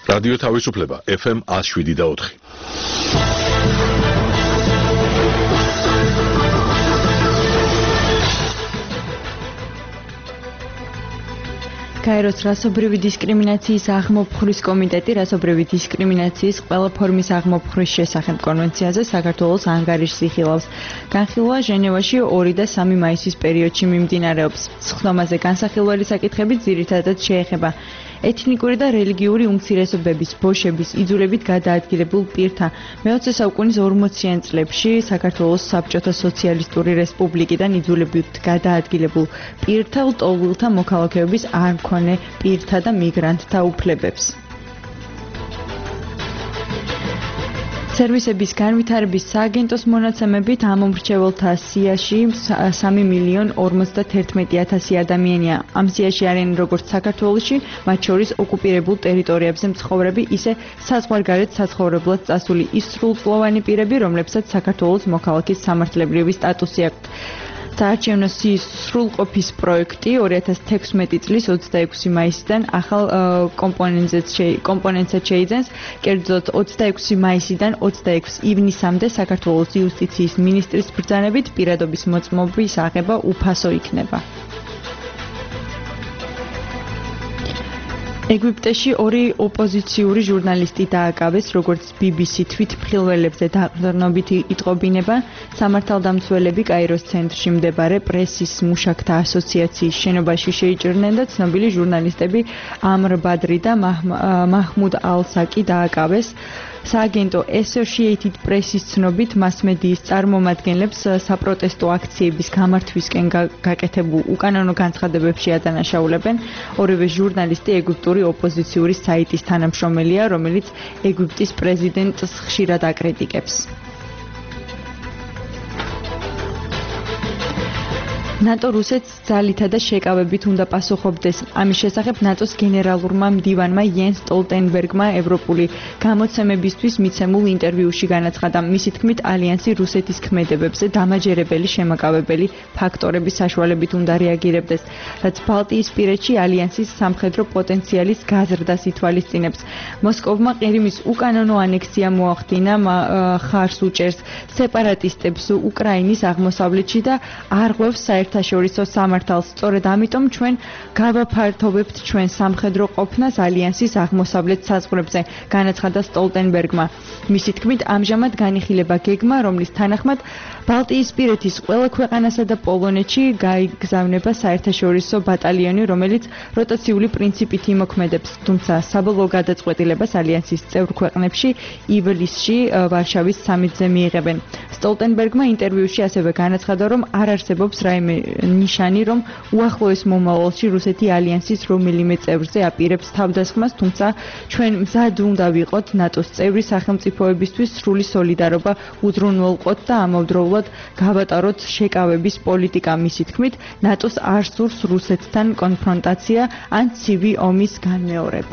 რადიო თავისუფლება FM 107.4. გაეროს რასობრივი დისკრიმინაციის აღმოფხვრის კომიტეტი რასობრივი დისკრიმინაციის ყველა ფორმის აღმოფხვრის შესახებ კონვენციაზე საქართველოს ანგარიშს იხილავს. განხილვა ჟენევაში 2 და 3 მაისის პერიოდში მიმდინარეობს. სხდომაზე განსახილველი საკითხები ძირითადად შეეხება ეთნიკური და რელიგიური უმცირესობების, ბოშების, იძულებით გადაადგილებულ პირთა მე-20 საუკუნის 40-იან წლებში საქართველოს საბჭოთა სოციალისტური რესპუბლიკიდან იძულებით გადაადგილებულ პირთა ლტოლვილთა მოქალაქეობის არ მქონე პირთა და მიგრანტთა უფლებებს. სერვისების განვითარების სააგენტოს მონაცემებით ამომრჩეველთა სიაში 3,051,000 ადამიანია. ამ სიაში არიან როგორც საქართველოში, მათ შორის ოკუპირებულ ტერიტორიებზე მცხოვრები, ისე საზღვარგარეთ საცხოვრებლად წასული ის სრულწლოვანი პირები, რომლებსაც საქართველოს მოქალაქის სამართლებრივი სტატუსი აქვთ. საარჩევნო სიის სრულყოფის პროექტი 2016 წლის 26 მაისიდან ახალ კომპონენტსაც შეიძენს. კერძოდ 26 მაისიდან 26 ივნისამდე საქართველოს იუსტიციის მინისტრის ბრძანებით პირადობის მოწმობის აღება უფასო იქნება. ეგვიპტეში 2 ოპოზიციური ჟურნალისტი დააკავეს, როგორც BBC თვითმხილველებზე დაყრდნობით იტყობინება. სამართალდამცველები კაიროს ცენტრში მდებარე პრესის მუშაკთა ასოციაციის შენობაში შეიჭრნენ და ცნობილი ჟურნალისტები ამრ ბადრი და მაჰმუდ ალ-საკი დააკავეს. სააგენტო Associated Press-ის ცნობით მასმედიის წარმომადგენლებს საპროტესტო აქციების გამართვისკენ გაკეთებულ უკანონო განცხადებებში ადანაშაულებენ. ორივე ჟურნალისტი ეგვიპტური ოპოზიციური საიტის თანამშრომელია, რომელიც ეგვიპტის პრეზიდენტს ხშირად აკრიტიკებს. ნატო რუსეთს ძალითა და შეკავებით უნდა პასუხობდეს. ამის შესახებ ნატოს გენერალურმა მდივანმა იენს სტოლტენბერგმა ევროპული გამოცემებისთვის მიცემულ ინტერვიუში განაცხადა. მისი თქმით, ალიანსი რუსეთის ქმედებებზე დამაჯერებელი შემაკავებელი ფაქტორების საშუალებით უნდა რეაგირებდეს, რაც ბალტიისპირეთში ალიანსის სამხედრო პოტენციალის გაზრდას ითვალისწინებს. მოსკოვმა ყირიმის უკანონო ანექსია მოახდინა, ხარს უჭერს სეპარატისტებს უკრაინის აღმოსავლეთში და არღვევს საერთაშორისო სამართალს. სწორედ ამიტომ ჩვენ გავაფართოვებთ ჩვენ სამხედრო ყოფნას ალიანსის აღმოსავლეთ საზღვრებზე, განაცხადა სტოლტენბერგმა. მისი თქმით, ამჟამად განიხილება გეგმა, რომლის თანახმად ბალტიისპირეთის ყველა ქვეყანასა და პოლონეთში გაიგზავნება საერთაშორისო ბატალიონი, რომელიც როტაციული პრინციპით იმოქმედებს, თუმცა საბოლოო გადაწყვეტილებას ალიანსის წევრ ქვეყნებში ივლისში ვარშავის სამიტზე მიიღებენ. სტოლტენბერგმა ინტერვიუში ასევე განაცხადა, რომ არ არსებობს რაიმე ნიშანი, რომ უახლოეს მომავალში რუსეთი ალიანსის რომელიმე წევრზე აპირებს თავდასხმას, თუმცა ჩვენ მზად უნდა ვიყოთ ნატოს წევრი სახელმწიფოებისთვის სრული სოლიდარობა უზრუნველყოთ და ამავდროულად გავატაროთ შეკავების პოლიტიკა. მისი თქმით, ნატოს არ სურს რუსეთთან კონფრონტაცია ან ცივი ომის განმეორება.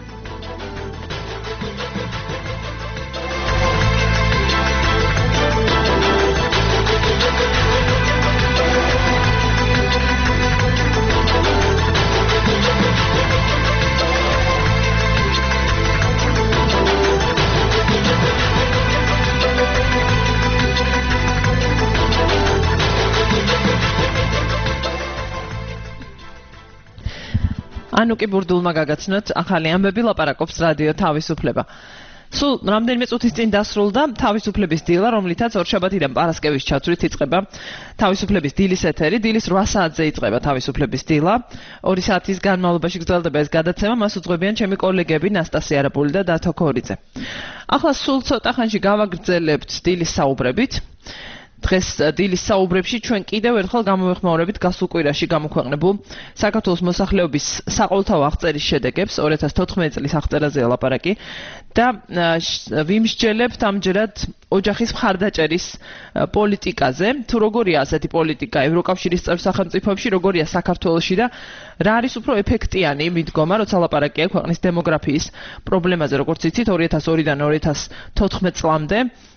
ანუკი ბურდულმა გაგაცნოთ ახალი ამბები, ლაპარაკობს რადიო თავისუფლება. სულ რამდენიმე წუთის წინ დასრულდა თავისუფლების დილა, რომლითაც ორშაბათიდან პარასკევის ჩათვლით იწყება თავისუფლების დილის ეთერი. დილის 8 საათზე იწყება თავისუფლების დილა. 2 საათის განმავლობაში გრძელდება ეს გადაცემა, მას უძღვებიან ჩემი კოლეგები ნასტასია არაპული და დათო ქორიძე. ახლა სულ ცოტა ხანში გავაგრძელებთ დილის საუბრებით. დღეს დილის საუბრებში ჩვენ კიდევ ერთხელ გამოვეხმაურებით გასულ კვირაში გამოქვეყნებულ საქართველოს მოსახლეობის საყოველთაო აღწერის შედეგებს 2014 წლის აღწერაზეა ლაპარაკი და ვიმსჯელებთ ამჯერად ოჯახის მხარდაჭერის პოლიტიკაზე. თუ როგორია ასეთი პოლიტიკა ევროკავშირის წევრ სახელმწიფოებში, როგორია საქართველოში და რა არის უფრო ეფექტიანი მიდგომა, როცა ლაპარაკია ქვეყნის დემოგრაფიის პრობლემაზე, როგორც იცით 2002-დან 2014 წლამდე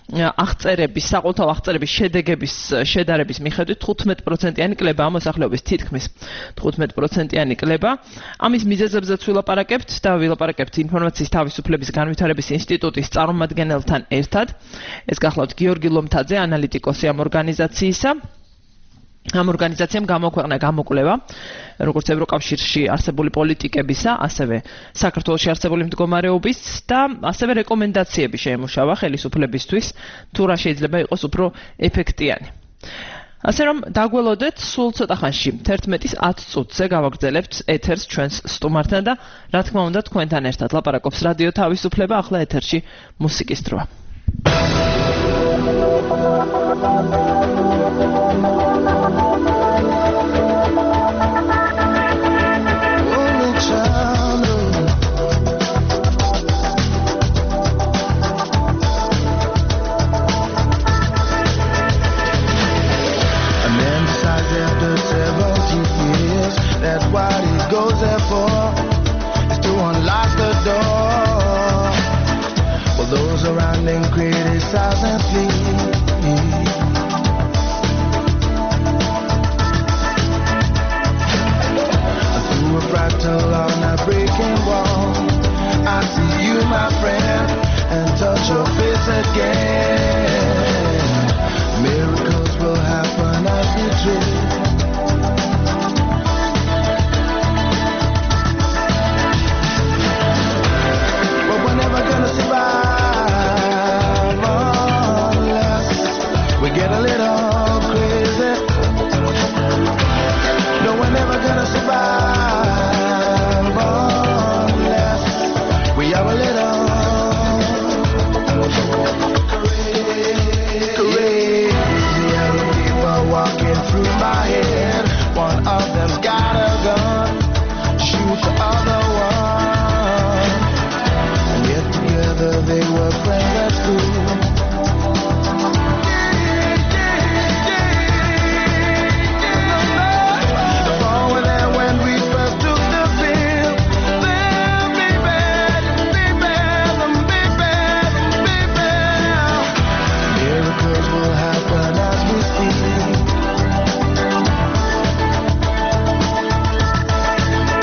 აღწერების, საყოველთაო აღწერების შედეგების შედარების მიხედვით 15%-იანი კლებაა მოსახლეობის თითქმის 15%-იანი კლება. ამის მიზეზებზეც ვილაპარაკებთ და ვილაპარაკებთ ინფორმაციის თავისუფლების განვითარების ინსტიტუტის წარმომადგენელთან ერთად. ეს გახლავთ გიორგი ლომთაძე, ანალიტიკოსი ამ ორგანიზაციისა. ამ ორგანიზაციამ გამოქვეყნა გამოკვლევა, როგორც ევროკავშირში არსებული პოლიტიკებისა, ასევე საქართველოში არსებული მდგომარეობის და ასევე რეკომენდაციები შეემუშავა ხელისუფლებისთვის, თუ რა შეიძლება იყოს უფრო ეფექტიანი. ასე რომ დაგველოდეთ, სულ ცოტა ხანში 11-ის 10 წუთზე გავაგრძელებთ ეთერს ჩვენს სტუმართან და რა თქმა უნდა თქვენთან ერთად ლაპარაკობს რადიო თავისუფლება, ახლა ეთერში მუსიკის დროა. That's what he goes there for, is to unlock the door. Well, those around him criticize and flee. Through a fractal on a breaking wall, I see you, my friend, and touch your face again. Miracles will happen as we dream. Get a little crazy. No, we're never gonna survive unless we are a little crazy. Other people walking through my head. One of them's got a gun, shoot the other one. And yet together they were friends at school.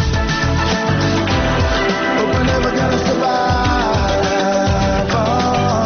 Survive.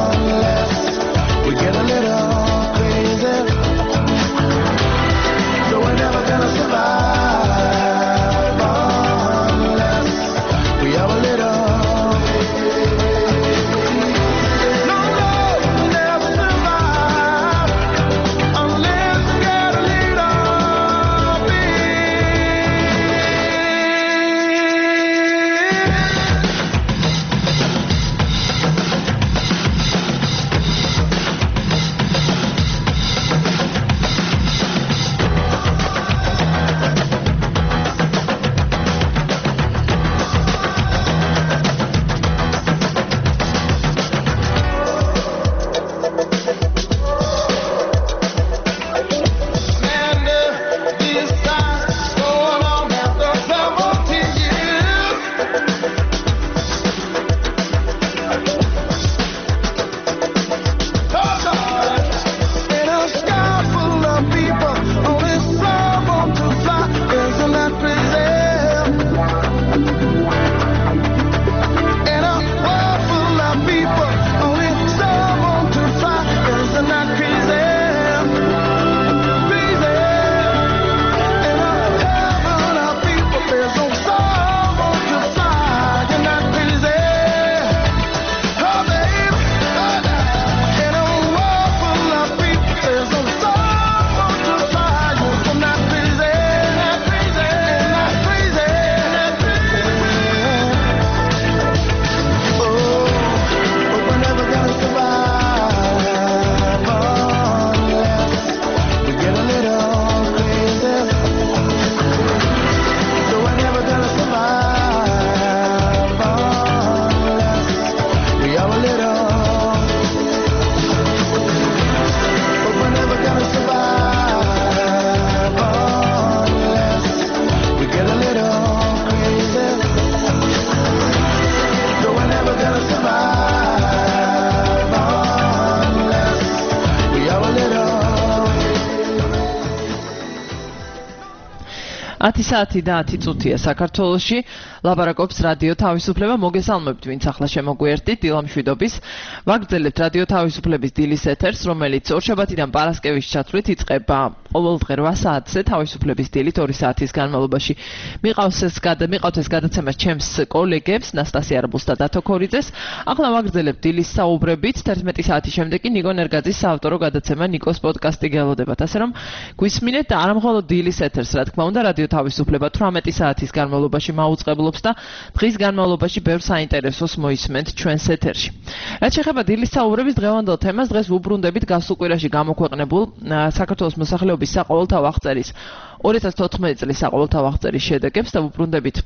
10 საათი და 10 წუთია საქართველოში. ლაპარაკობს რადიო თავისუფლება. მოგესალმებთ, ვინც ახლა შემოგვიერთდით დილამშვიდობის. ვაგრძელებთ რადიო თავისუფლების დილის ეთერს, რომელიც ორშაბათიდან პარასკევის ჩათვლით იწყება ყოველდღე 8 საათზე თავისუფლების დილით 2 საათის განმავლობაში. მიყავთ ეს გადაცემა ჩემს კოლეგებს ნასტასია რბულს და დათო ქორიძეს. ახლა ვაგრძელებთ დილის საუბრებით. 11 საათის შემდეგ კი ნიკო ნერგაძის საავტორო გადაცემა ნიკოს პოდკასტი გელოდებათ. ასე რომ გვისმინეთ არა მხოლოდ დილის ეთერს, რა თქმა უნდა, რადიო თავისუფლება 18 საათის განმავლობაში მაუწყებლობს და დღის განმავლობაში ბევრ საინტერესოს მოისმენთ ჩვენს ეთერში. რაც შეეხება დილის საუბრების დღევანდელ თემას, დღეს ვუბრუნდებით გასულ კვირაში გამოქვეყნებულ საქართველოს მოსახლეობის საყოველთაო აღწერის 2014 წლის საყოველთაო აღწერის შედეგებს და ვუბრუნდებით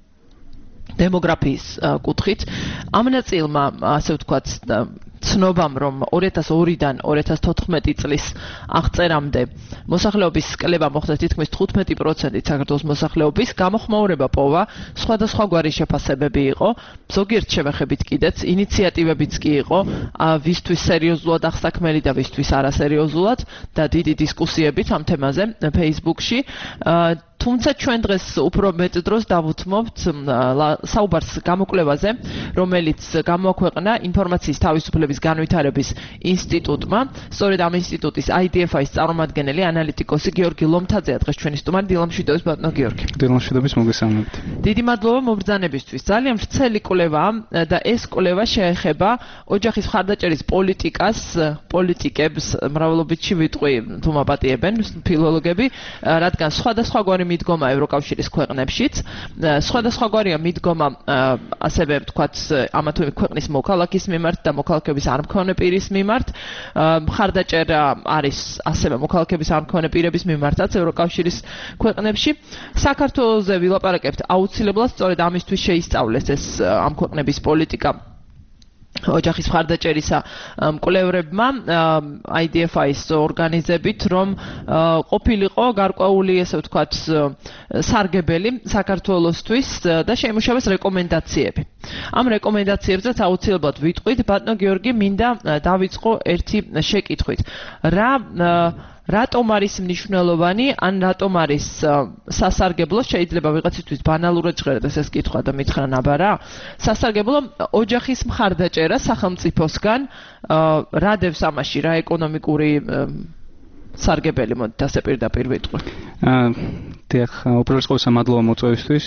დემოგრაფიის კუთხით. ამ ნაწილმა, ასე ვთქვათ, ცნობამ, რომ 2002-დან 2014 წლის აღწერამდე მოსახლეობის კლება მოხდა თითქმის 15% საქართველოს მოსახლეობის, გამოხმაურება პოვა, სხვადასხვაგვარი შეფასებები იყო, ზოგიერთ შევეხებით კიდეც ინიციატივებიც კი იყო, ვისთვის სერიოზულად აღსაქმელი და ვისთვის არასერიოზულად და დიდი დისკუსიებით ამ თემაზე Facebook-ში. თუმცა ჩვენ დღეს უფრო მეტ დროს დავუთმობთ საუბარს გამოკვლევაზე, რომელიც გამოაქვეყნა ინფორმაციის თავისუფლების განვითარების ინსტიტუტმა. სწორედ ამ ინსტიტუტის IDFI-ის წარმომადგენელი ანალიტიკოსი გიორგი ლომთაძეა დღეს ჩვენი სტუმარი. დილამშვიდობის ბატონო გიორგი. დილამშვიდობის, მოგესალმებით. დიდი მადლობა მობრძანებისთვის. ძალიან ვრცელი კვლევაა და ეს კვლევა შეეხება ოჯახის მხარდაჭერის პოლიტიკას, პოლიტიკებს მრავლობითში ვიტყვი თუ მაპატიებენ ფილოლოგები, რადგან სხვადასხვაგვარი მიდგომა ევროკავშირის ქვეყნებშიც, სხვადასხვაგვარია მიდგომა ასევე ვთქვათ ამა თუ იმ ქვეყნის მოქალაქის მიმართ და მოქალაქეების არ მქონე პირის მიმართ. მხარდაჭერა არის ასევე მოქალაქეების არ მქონე პირების მიმართაც ევროკავშირის ქვეყნებში. საქართველოზე ვილაპარაკებთ აუცილებლად, სწორედ ამისთვის შეისწავლეს ეს ამ ქვეყნების პოლიტიკა ოჯახის მხარდაჭერისა მკვლევრებმა IDFI-ის ორგანიზებით, რომ ყოფილიყო გარკვეული, ესე ვთქვათ, სარგებელი საქართველოსთვის და შეიმუშავეს რეკომენდაციები. ამ რეკომენდაციებზეც აუცილებლად ვიტყვით. ბატონო გიორგი, მინდა დავიწყო ერთი შეკითხვით. რატომ არის მნიშვნელოვანი, ან რატომ არის სასარგებლო, შეიძლება ვიღაცისთვის ბანალურად ჟღერდეს ეს კითხვა და მითხრა ნაბარა, სასარგებლო ოჯახის მხარდაჭერა სახელმწიფოსგან, რა დევს ამაში, რა ეკონომიკური სარგებელი, მოდით ასე პირდაპირ ვიტყვი. დიახ, უპირველეს ყოვლისა მადლობა მოწვევისთვის.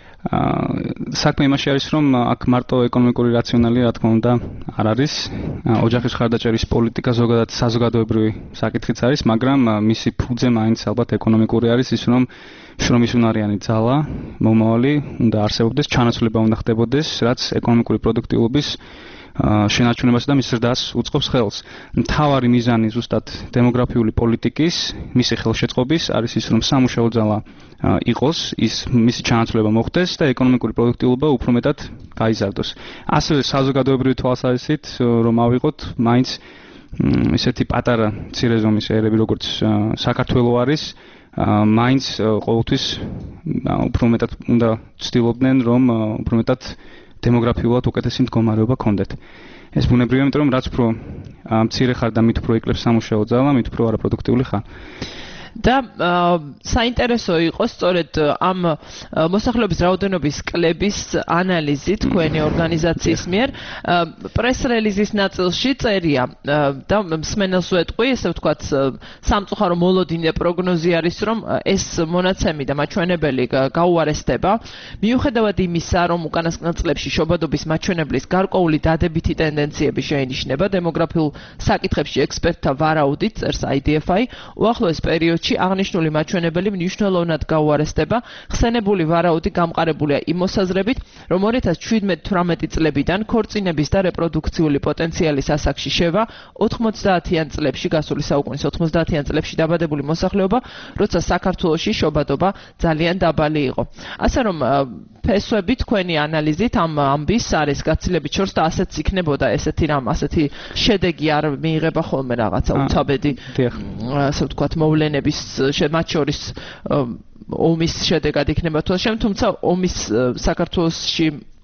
საქმე იმაში არის, რომ აქ მარტო ეკონომიკური რაციონალი, რა თქმა უნდა, არ არის. ოჯახის მხარდაჭერის პოლიტიკა ზოგადად საზოგადოებრივი საკითხიც არის, მაგრამ მისი ფუძე მაინც ალბათ ეკონომიკური არის, ის რომ შრომის უნარიანი ძალა, მომავალი უნდა არსებობდეს, ჩანაცვლება უნდა ხდებოდეს, რაც ეკონომიკური პროდუქტიულობის შენარჩუნებასა და მის ზრდას უწყობს ხელს. მთავარი მიზანი ზუსტად დემოგრაფიული პოლიტიკის, მისი ხელშეწყობის არის ის, რომ სამუშაო ძალა იყოს, მისი ჩანაცვლება მოხდეს და ეკონომიკური პროდუქტიულობა უფრო მეტად გაიზარდოს. ასევე საზოგადოებრივი თვალსაზრისით, რომ ავიღოთ, მაინც ესეთი პატარა მცირე ზომის ერები, როგორც საქართველო არის, მაინც ყოველთვის უფრო მეტად უნდა ცდილობდნენ, რომ უფრო მეტად დემოგრაფიულად უკეთესი მდგომარეობა ქონდეთ. ეს ბუნებრივია, იმიტომ რომ რაც უფრო მცირე ხარ და მით უფრო იკლებს სამუშაო ძალა, მით უფრო არაპროდუქტიული ხარ. და საინტერესო იყო სწორედ ამ მოსახლეობის რაოდენობის კლების ანალიზი თქვენი ორგანიზაციის მიერ პრეს-რელიზის ნაწილში წერია და მსმენელს ვეტყვი, ესე ვთქვათ, სამწუხარო მოლოდინე პროგნოზი არის, რომ ეს მონაცემი და მაჩვენებელი გაუარესდება, მიუხედავად იმისა, რომ უკანასკნელ წლებში შობადობის მაჩვენებლის გარკვეული დადებითი ტენდენციები შეინიშნება დემოგრაფიულ საკითხებში ექსპერტთა ვარაუდით, წერს IDFI, უახლოეს პერიოდში აღნიშნული მაჩვენებელი მნიშვნელოვნად გაუარესდება. ხსენებული ვარაუდი გამყარებულია იმ მოსაზრებით, რომ 2017-18 წლებიდან ქორწინების და რეპროდუქციული პოტენციალის ასაკში შევა 90-იან წლებში, გასული საუკუნის 90-იან წლებში დაბადებული მოსახლეობა, როცა საქართველოში შობადობა ძალიან დაბალი იყო. ასე რომ ფესვები თქვენი ანალიზით ამ ამბის არის გაცილებით შორს და ასეც იქნებოდა ესეთი რამ, ასეთი შედეგი არ მიიღება ხოლმე რაღაცა უცაბედი, ასე ვთქვათ, მოვლენების მათ შორის ომის შედეგად იქნება თვალშემ, თუმცა ომის საქართველოში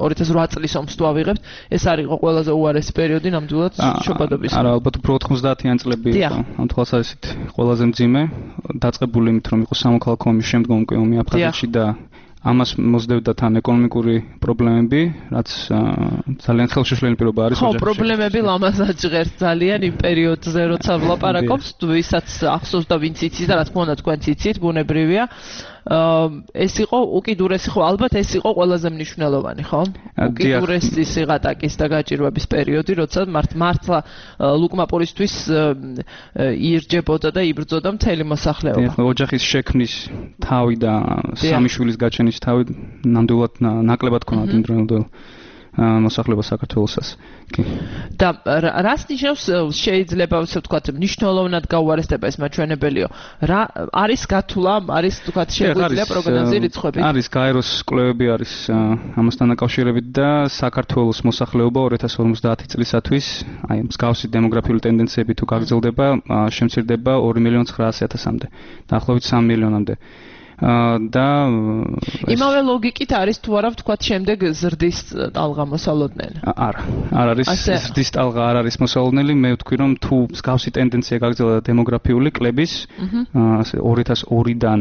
2008 წლის ომს თუ ავიღებთ, ეს არის იყო ყველაზე უარესი პერიოდი ნამდვილად შობადობის. არა, ალბათ უფრო 90-იან წლები იყო. ამ თვალსაზრისით ყველაზე მძიმე, დაწყებული იმით, რომ იყო სამოქალაქო ომის შემდგომ უკვე ომი აფხაზეთში და ამას მოსდევდა თან ეკონომიკური პრობლემები, რაც ძალიან ხელშეშლილი პირობა არის. ხო, პრობლემები ლამაზად ჟღერს ძალიან იმ პერიოდზე, როცა ვლაპარაკობს, ვისაც ახსოვს და ვინც იცის და რა თქმა უნდა თქვენც იცით, ბუნებრივია. ეს იყო უკიდურესი, ხო, ალბათ ეს იყო ყველაზე მნიშვნელოვანი, ხო? უკიდურესი სიღატაკის და გაჭირვების პერიოდი, როცა მართლა ლუკმაპურისთვის იერჯებოდა და იბრძოდა მთელი მოსახლეობა. ოჯახის შექმნის თავი და სამი შვილის გაჩენის თავი ნამდვილად ნაკლებად ქონდა იმ დროინდელ მოსახლეობა საქართველოსაც. და რას ნიშნავს შეიძლება ასე ვთქვათ მნიშვნელოვნად გაუარესდება ეს მაჩვენებელიო? რა არის გათვლა, არის ვთქვათ შეგვიძლია პროგნოზი რიცხვებით? არის გაეროს კვლევები არის ამასთან დაკავშირებით და საქართველოს მოსახლეობა 2050 წლისათვის აი მსგავსი დემოგრაფიული ტენდენციები თუ გაგრძელდება, შემცირდება 2.900.000-მდე, დაახლოებით 3 მილიონამდე. და იმავე ლოგიკით არის თუ არა ვთქვათ შემდეგ ზრდის ტალღა მოსალოდნელი? არა, არ არის ზრდის ტალღა არ არის მოსალოდნელი, მე ვთქვი რომ თუ მსგავსი ტენდენცია გაგრძელდა დემოგრაფიული კლების 2002-დან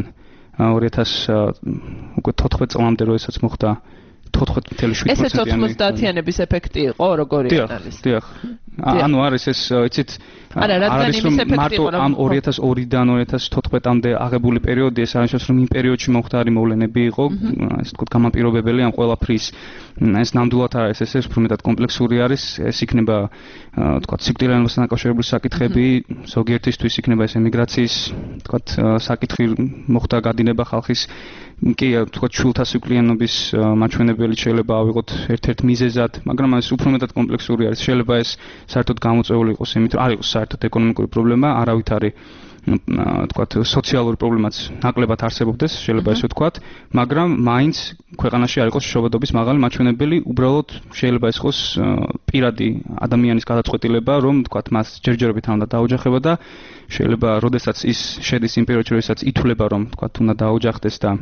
2014 წლამდე როდესაც მოხდა 14.7%-იანი. ესე 90-იანების ეფექტი იყო, როგორი არის? დიახ. ანუ არის ეს, იცით, არის რომ მარტო ამ 2002-დან 2014-მდე აღებული პერიოდი ეს არის რომ იმ პერიოდში მომხდარი მოვლენები იყო, ასე ვთქვათ, გამაპირობებელი ამ ყველაფრის. ეს ნამდვილად არის ეს უფრო მეტად კომპლექსური არის, ეს იქნება ვთქვათ, სიკვდილიანობასთან დაკავშირებული საკითხები, ზოგიერთისთვის იქნება ეს ემიგრაციის, ვთქვათ, საკითხი მოხდა გადინება ხალხის კი, ვთქვათ, შვილთა სიკვდილიანობის მაჩვენებელი შეიძლება ავიღოთ ერთ-ერთ მიზეზად, მაგრამ ეს უფრო მეტად კომპლექსური არის. შეიძლება ეს საერთოდ გამოწვეული იყოს იმით, რომ არ იყოს საერთოდ ეკონომიკური პრობლემა, არავითარი ვთქვათ, სოციალური პრობლემაც ნაკლებად არსებობდეს, შეიძლება ესე ვთქვათ, მაგრამ მაინც ქვეყანაში არ იყოს შობადობის მაღალი მაჩვენებელი, უბრალოდ შეიძლება ეს იყოს პირადი ადამიანის გადაწყვეტილება, რომ ვთქვათ, მას ჯერჯერობით არ უნდა დაოჯახება და შეიძლება, როდესაც ის შედის იმ პერიოდში, როდესაც ითვლება, რომ ვთქვათ, უნდა დაოჯახდეს და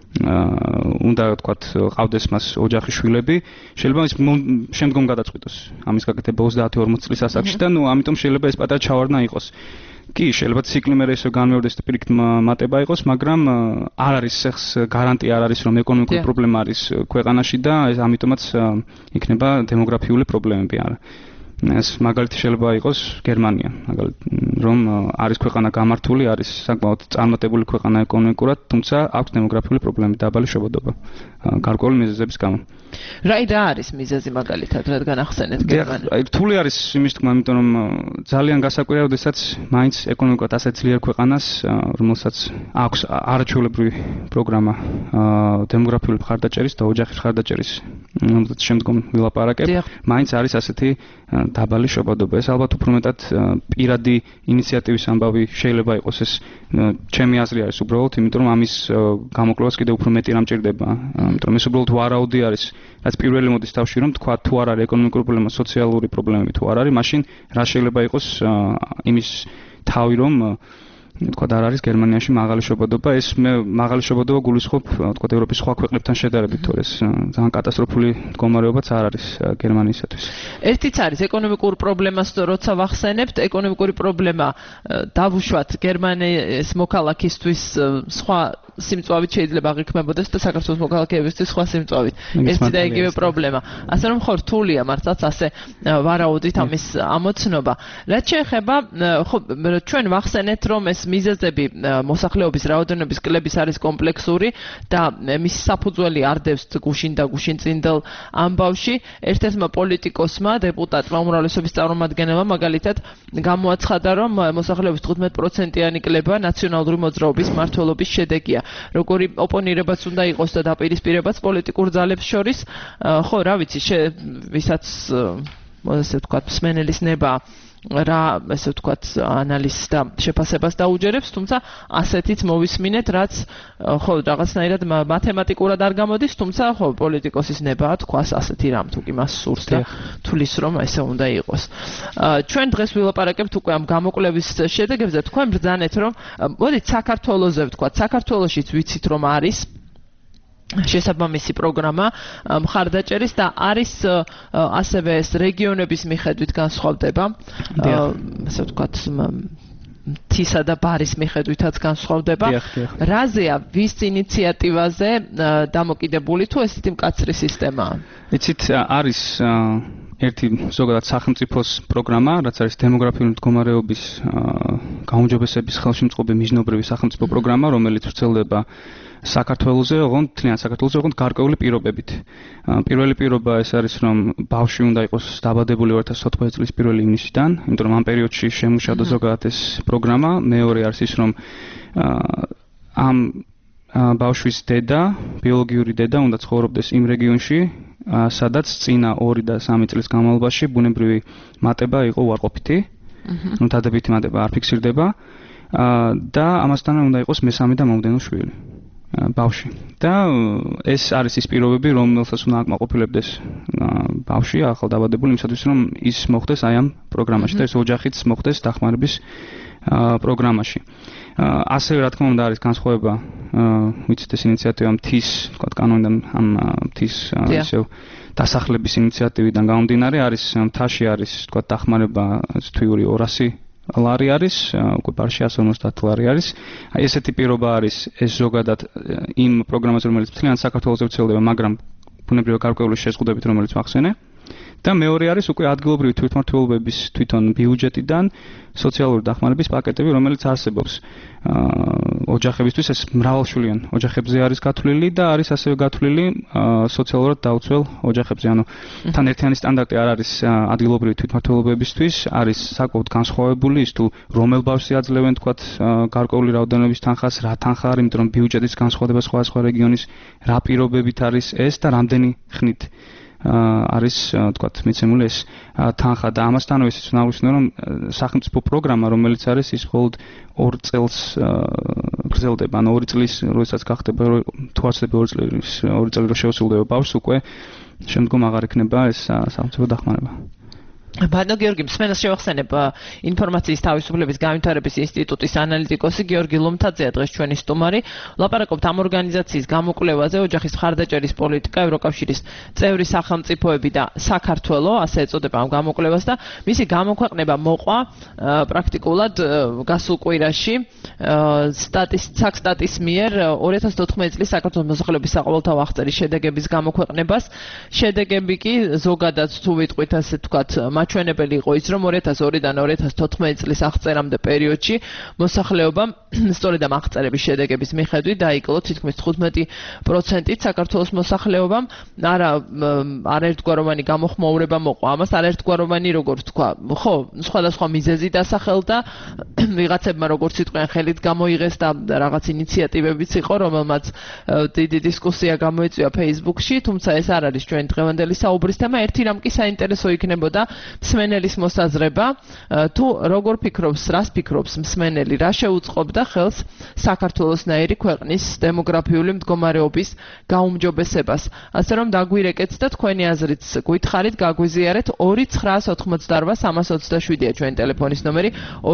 უნდა ვთქვათ, ყავდეს მას ოჯახის შვილები, შეიძლება ის შემდგომ გადაწყვიტოს ამის გაკეთება 30-40 წლის ასაკში და ამიტომ შეიძლება ეს პატარა ჩავარდნა იყოს. კი, შეიძლება ციკლი მერე ისე განმეორდეს და პირიქით მატება იყოს, მაგრამ არ არის ეს გარანტია არ არის რომ ეკონომიკური პრობლემა არის ქვეყანაში და ამიტომაც იქნება დემოგრაფიული პრობლემები არა. ეს მაგალითი შეიძლება იყოს გერმანია, რომ არის ქვეყანა გამართული, არის საკმაოდ წარმატებული ქვეყანა ეკონომიკურად, თუმცა აქვს დემოგრაფიული პრობლემები, დაბალი შობადობა, გარკვეული მიზეზების გამო. რა არის მიზეზი მაგალითად, რადგან ახსენეთ გერმანია? აი რთული არის იმის თქმა, იმიტომ რომ ძალიან გასაკვირია, როდესაც მაინც ეკონომიკურად ასე ძლიერ ქვეყანას, რომელსაც აქვს არაჩვეულებრივი პროგრამა დემოგრაფიული მხარდაჭერის და ოჯახის მხარდაჭერის, რომელსაც შემდგომ ვილაპარაკებ, მაინც არის ასეთი დაბალი შობადობა. ეს ალბათ უფრო მეტად პირადი ინიციატივის ამბავი შეიძლება იყოს ეს ჩემი აზრი არის უბრალოდ, იმიტომ რომ ამის გამოკვლევას კიდევ უფრო მეტი რამ ჭირდება. იმიტომ რომ ეს უბრალოდ ვარაუდი არის, რაც პირველი მოდის თავში რომ თქვა თუ არ არის ეკონომიკური პრობლემა, სოციალური პრობლემები თუ არ არის, მაშინ რა შეიძლება იყოს იმის თავი რომ თქვა არ არის გერმანიაში მაღალი შობადობა, ეს მე მაღალი შობადობა გულისხმობ თქვა ევროპის სხვა ქვეყნებთან შედარებით, თორე ეს ძალიან კატასტროფული მდგომარეობაც არ არის გერმანიისათვის. ერთიც არის ეკონომიკურ პრობლემას როცა ვახსენებთ, ეკონომიკური პრობლემა დავუშვათ გერმანიის მოქალაქისთვის სხვა სიმწვავით შეიძლება აღიქმებოდეს და საქართველოს მოქალაქეებისთვის სხვა სიმწვავით. ერთი და იგივე პრობლემა. ასე რომ ხო რთულია მართლაც ასე ვარაუდით ამის ამოცნობა. რაც შეეხება ხო ჩვენ ვახსენეთ რომ ეს მიზეზები მოსახლეობის რაოდენობის კლების არის კომპლექსური და მის საფუძველი არდევს გუშინ და გუშინწინდელ ამბავში. ერთ-ერთმა პოლიტიკოსმა, დეპუტატმა, უმრავლესობის წარმომადგენელმა მაგალითად გამოაცხადა, რომ მოსახლეობის 15%-იანი კლება ნაციონალური მოძრაობის მმართველობის შედეგია. როგორი ოპონირებაც უნდა იყოს და დაპირისპირებაც პოლიტიკურ ძალებს შორის, ხო, რა ვიცი, ვისაც ასე ვთქვათ, მსმენელის ნება რა ასე ვთქვათ ანალიზს და შეფასებას დაუჯერებს, თუმცა ასეთიც მოვისმინეთ, რაც ხო რაღაცნაირად მათემატიკურად არ გამოდის, თუმცა ხო პოლიტიკოსის ნება თქვას ასეთი რამ თუ კი მას სურს და თulis რომ ესე უნდა იყოს. ჩვენ დღეს ვილაპარაკებთ უკვე ამ გამოკვლევის შედეგებზე, თქვენ ბრძანეთ რომ მოდით საქართველოზე ვთქვათ, საქართველოშიც ვიცით რომ არის შესაბამისი პროგრამა მხარდაჭერის და არის ასევე ეს რეგიონების მიხედვით განსხვავდება. ასე ვთქვათ, თისა და ბარის მიხედვითაც განსხვავდება. რაზეა ვის ინიციატივაზე დამოკიდებული თუ ესეთი მკაცრი სისტემაა? იცით, არის ერთი ზოგადად სახელმწიფოს პროგრამა, რაც არის დემოგრაფიული მდგომარეობის გაუმჯობესების ხელშემწყობი მიზნობრივი სახელმწიფო პროგრამა, რომელიც ვრცელდება საქართველოზე, ოღონდ თლიან საქართველოზე, ოღონდ გარკვეული პირობებით. პირველი პირობა ეს არის, რომ ბავშვი უნდა იყოს დაბადებული 2014 წლის 1 ივნისიდან, იმიტომ რომ ამ პერიოდში შემუშავდა ზოგადად ეს პროგრამა. მეორე არის ის, რომ ამ ბავშვის დედა, ბიოლოგიური დედა უნდა ცხოვრობდეს იმ რეგიონში, სადაც წინა 2 და 3 წლის განმავლობაში ბუნებრივი მატება იყო უარყოფითი. ნუ დადებითი მატება არ ფიქსირდება და ამასთან უნდა იყოს მესამე და მომდევნო შვილი. ბავშვი. და ეს არის ის პირობები, რომელსაც უნდა აკმაყოფილებდეს ბავშვი, ახალ დაბადებული, იმისათვის, რომ ის მოხდეს აი ამ პროგრამაში და ეს ოჯახიც მოხდეს დახმარების პროგრამაში. ასევე რა თქმა უნდა არის განსხვავება, ვიცით ეს ინიციატივა მთის, თქვა კანონიდან ამ მთის ისევ დასახლების ინიციატივიდან გამომდინარე, არის მთაში არის თქვა დახმარება თვიური 200 ლარი არის, უკვე ბარში 150 ლარი არის. აი ესეთი პირობა არის ეს ზოგადად იმ პროგრამაზე, რომელიც მთლიან საქართველოს ვრცელდება, მაგრამ ბუნებრივი გარკვეული შეზღუდვებით, რომელიც მახსენე. და მეორე არის უკვე ადგილობრივი თვითმმართველობების თვითონ ბიუჯეტიდან სოციალური დახმარების პაკეტები, რომელიც არსებობს ოჯახებისთვის, ეს მრავალშვილიან ოჯახებზე არის გათვლილი და არის ასევე გათვლილი სოციალურად დაუცველ ოჯახებზე. ანუ თან ერთიანი სტანდარტი არ არის ადგილობრივი თვითმმართველობებისთვის, არის საკმაოდ განსხვავებული ის თუ რომელ ბავშვს აძლევენ თქვათ გარკვეული რაოდენობის თანხას, რა თანხა არის, იმიტომ რომ ბიუჯეტის განსხვავდება სხვა რეგიონის, რა პირობებით არის ეს და რამდენი ხნით არის თქვათ მიცემული ეს თანხა და ამასთანავე ისიც უნდა ავიხსნო რომ სახელმწიფო პროგრამა რომელიც არის ის მხოლოდ 2 წელს გრძელდება ანუ 2 წლის როდესაც გახდება თუ არსდება 2 წელი რო შეუსრულდება ბავშვს უკვე შემდგომ აღარ იქნება ეს სახელმწიფო დახმარება. ბატონო გიორგი, მსმენელს შევახსენებ ინფორმაციის თავისუფლების განვითარების ინსტიტუტის ანალიტიკოსი გიორგი ლომთაძეა დღეს ჩვენი სტუმარი. ვლაპარაკობთ ამ ორგანიზაციის გამოკვლევაზე, ოჯახის მხარდაჭერის პოლიტიკა, ევროკავშირის წევრი სახელმწიფოები და საქართველო, ასე ეწოდება ამ გამოკვლევას და მისი გამოქვეყნება მოყვა პრაქტიკულად გასულ კვირაში სტატის მიერ 2014 წლის საქართველოს მოსახლეობის საყოველთაო აღწერის შედეგების გამოქვეყნებას. შედეგები კი ზოგადად თუ ვიტყვით ასე თქვათ მაჩვენებელი იყო ის, რომ 2002-დან 2014 წლის აღწერამდე პერიოდში მოსახლეობამ სწორედ ამ აღწერების შედეგების მიხედვით დაიკლო თითქმის 15%-ით საქართველოს მოსახლეობამ არაერთგვაროვანი გამოხმაურება მოყვა. ამას არაერთგვაროვანი როგორც თქვა, ხო, სხვადასხვა მიზეზი დასახელდა, ვიღაცებმა როგორც იტყვიან ხელით გამოიღეს და რაღაც ინიციატივებიც იყო, რომელმაც დიდი დისკუსია გამოიწვია Facebook-ში, თუმცა ეს არ არის ჩვენი დღევანდელი საუბრის თემა. ერთი რამ კი საინტერესო იქნებოდა მსმენელის მოსაზრება, თუ როგორ ფიქრობს, რას ფიქრობს მსმენელი, რა შეუწყობდა ხელს საქართველოსნაირი ქვეყნის დემოგრაფიული მდგომარეობის გაუმჯობესებას. ასე რომ დაგვირეკეთ და თქვენი აზრით გითხარით, გაგვიზიარეთ 2988327-ია ჩვენი ტელეფონის ნომერი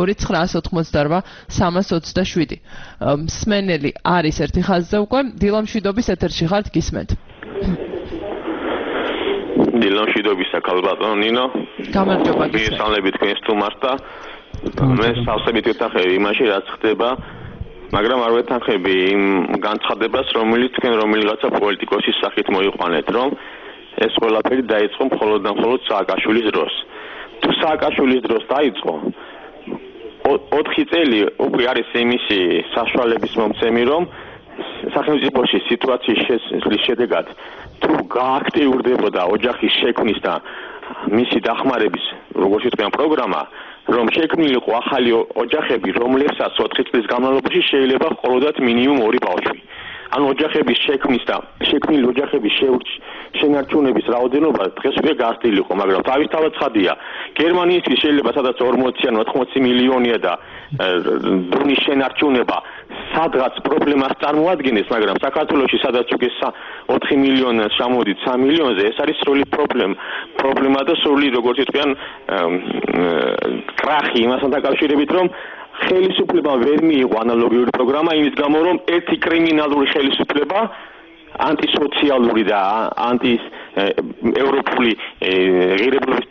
2988327. მსმენელი არის ერთი ხაზზე უკვე, დილამშვიდობის ეთერში ხართ, გისმენთ. დილამშვიდობის ახალბატონო ნინო. გამარჯობა გისმენთ. მისალები თქვენ სტუმარს და მე სავსებით ვეთანხები იმაში რაც ხდება, მაგრამ არ ვეთანხები იმ განცხადებას, რომელიც თქვენ რომელიღაცა პოლიტიკოსის სახით მოიყვანეთ, რომ ეს ყველაფერი დაიწყო მხოლოდ და მხოლოდ სააკაშვილის დროს. თუ სააკაშვილის დროს დაიწყო 4 წელი უკვე არის იმისი საშუალების მომცემი, რომ სახელმწიფოში სიტუაციის შესწრის შედეგად თუ გააქტიურდებოდა ოჯახის შექმნის და მისი დახმარების, როგორც ვიტყვიან, პროგრამა, რომ შექმნილიყო ახალი ოჯახები, რომლებსაც 4 წლის განმავლობაში შეიძლება ჰყოლოდათ მინიმუმ 2 ბავშვი. ანუ ოჯახების შექმნის და შექმნილი ოჯახების შენარჩუნების რაოდენობა დღეს უკვე გასწილიყო, მაგრამ თავისთავად ცხადია, გერმანიისთვის შეიძლება სადაც 40-ან 80 მილიონია და დონის შენარჩუნება სადღაც პრობლემას წარმოადგენს, მაგრამ საქართველოში სადაც უკვე 4 მილიონს ჩამოდით 3 მილიონზე, ეს არის სრული პრობლემა და სრული როგორც ვიტყვიან კრახი იმასთან დაკავშირებით, რომ ხელისუფლება ვერ მიიღო ანალოგიური პროგრამა იმის გამო, რომ ერთი კრიმინალური ხელისუფლება ანტისოციალური და ანტიევროპული ღირებულების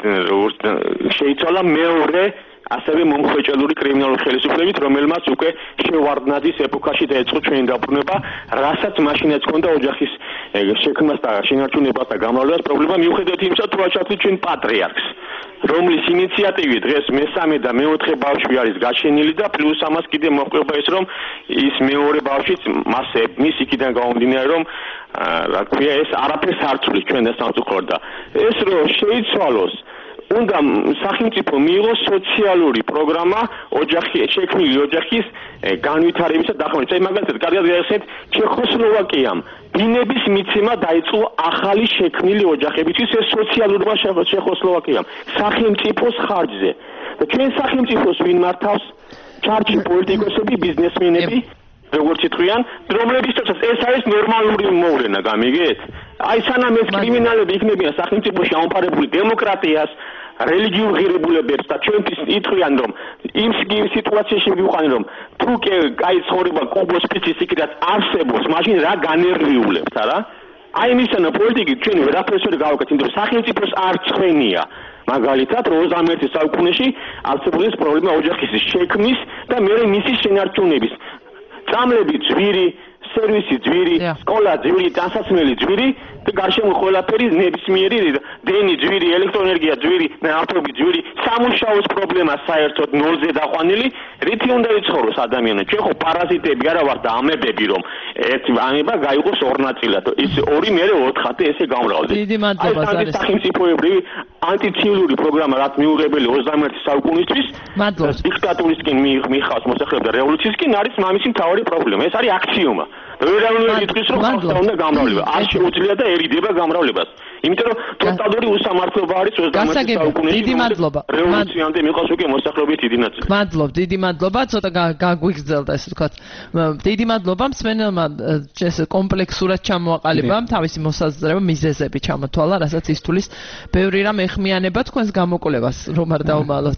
შეიცვალა მეორე ასევე მომხვეჭელური კრიმინალური ხელისუფლებით, რომელმაც უკვე შევარდნაძის ეპოქაში დაიწყო ჩვენი დაბრუნება, რასაც მაშინაც ჰქონდა ოჯახის შექმნას და შენარჩუნებას და გამრავლებას პრობლემა მიუხედავად იმისა, თუ აჩვენეთ ჩვენ პატრიარქს, რომლის ინიციატივით დღეს მესამე და მეოთხე ბავშვი არის გაჩენილი და პლუს ამას კიდე მოხდება ის, რომ ის მეორე ბავშვიც მის იქიდან გამომდინარე, რომ რა ქვია, ეს არაფერს არ ცვლის ჩვენ და სამწუხაროდ და ეს რომ შეიცვალოს უნდა სახელმწიფო მიიღოს სოციალური პროგრამა შექმნილი ოჯახის განვითარებისა და დახმარებისა. მაგალითად, კარგად გაიხსენეთ, ჩეხოსლოვაკიამ ბინების მიცემა დაიწყო ახალი შექმნილი ოჯახებისთვის, ეს სოციალურმა ჩეხოსლოვაკიამ სახელმწიფოს ხარჯზე. და ჩვენ სახელმწიფოს ვინ მართავს? ჩარჩი პოლიტიკოსები, ბიზნესმენები, როგორც იტყვიან, რომლებისთვისაც ეს არის ნორმალური მოვლენა, გამიგეთ? აი სანამ ეს კრიმინალები იქნებიან სახელმწიფოში ამოფარებული დემოკრატიას, რელიგიურ ღირებულებებს და ჩვენთვის იტყვიან, რომ იმ სიტუაციაში ვიყავენ, რომ თუ კაი ცხოვრება კუბოს ფიცის იქიდან არსებობს, მაშინ რა განერვიულებს, არა? აი მისანა პოლიტიკით ჩვენ ვერაფერს ვერ გავაკეთებთ, იმიტომ რომ სახელმწიფოს არ ცხენია. მაგალითად 21 საუკუნეში არსებული პრობლემა ოჯახის შექმნის და მეორე მისი შენარჩუნების. წამლები ძვირი, სერვისი ძვირი, სკოლა ძვირი, დასასმელი ძვირი და გარშემო ყველაფერი ნებისმიერი დენი ძვირი, ელექტროენერგია ძვირი, ნავთობი ძვირი, სამუშაოს პრობლემა საერთოდ ნოლზე დაყვანილი, რითი უნდა იცხოვროს ადამიანები? ჩვენ ხო პარაზიტები არა ვართ და ამებები, რომ ერთი ამება გაიყოს ორ ნაწილად. ის ორი მერე 4 ესე გამრავლდეს. დიდი მადლობა ზარეს. სახელმწიფოებრივი ანტიცივილური პროგრამა, რაც მიუღებელი 21 საუკუნისთვის, დიქტატურისკენ მიხავს მოსახლეობა და რევოლუციისკენ არის მამისი მთავარი პრობლემა. ეს არის აქსიომა. ვერავინ იტყვის, რომ ხალხს უნდა გამრავლება. არ შეუძლია და ერიდება გამრავლებას. იმიტომ რომ ტოტალური უსამართლობა არის 21 საუკუნეში. დიდი მადლობა. რევოლუციამდე მიყავს უკვე მოსახლეობის დიდი ნაწილი. დიდი მადლობა, ცოტა გაგვიგრძელდა ესე ვთქვათ. დიდი მადლობა მსმენელმა ეს კომპლექსურად ჩამოაყალიბა თავისი მოსაზრება, მიზეზები ჩამოთვალა, რასაც ის თulis ბევრი რამ ეხმიანება თქვენს გამოკვლევას, რომ არ დავმალოთ.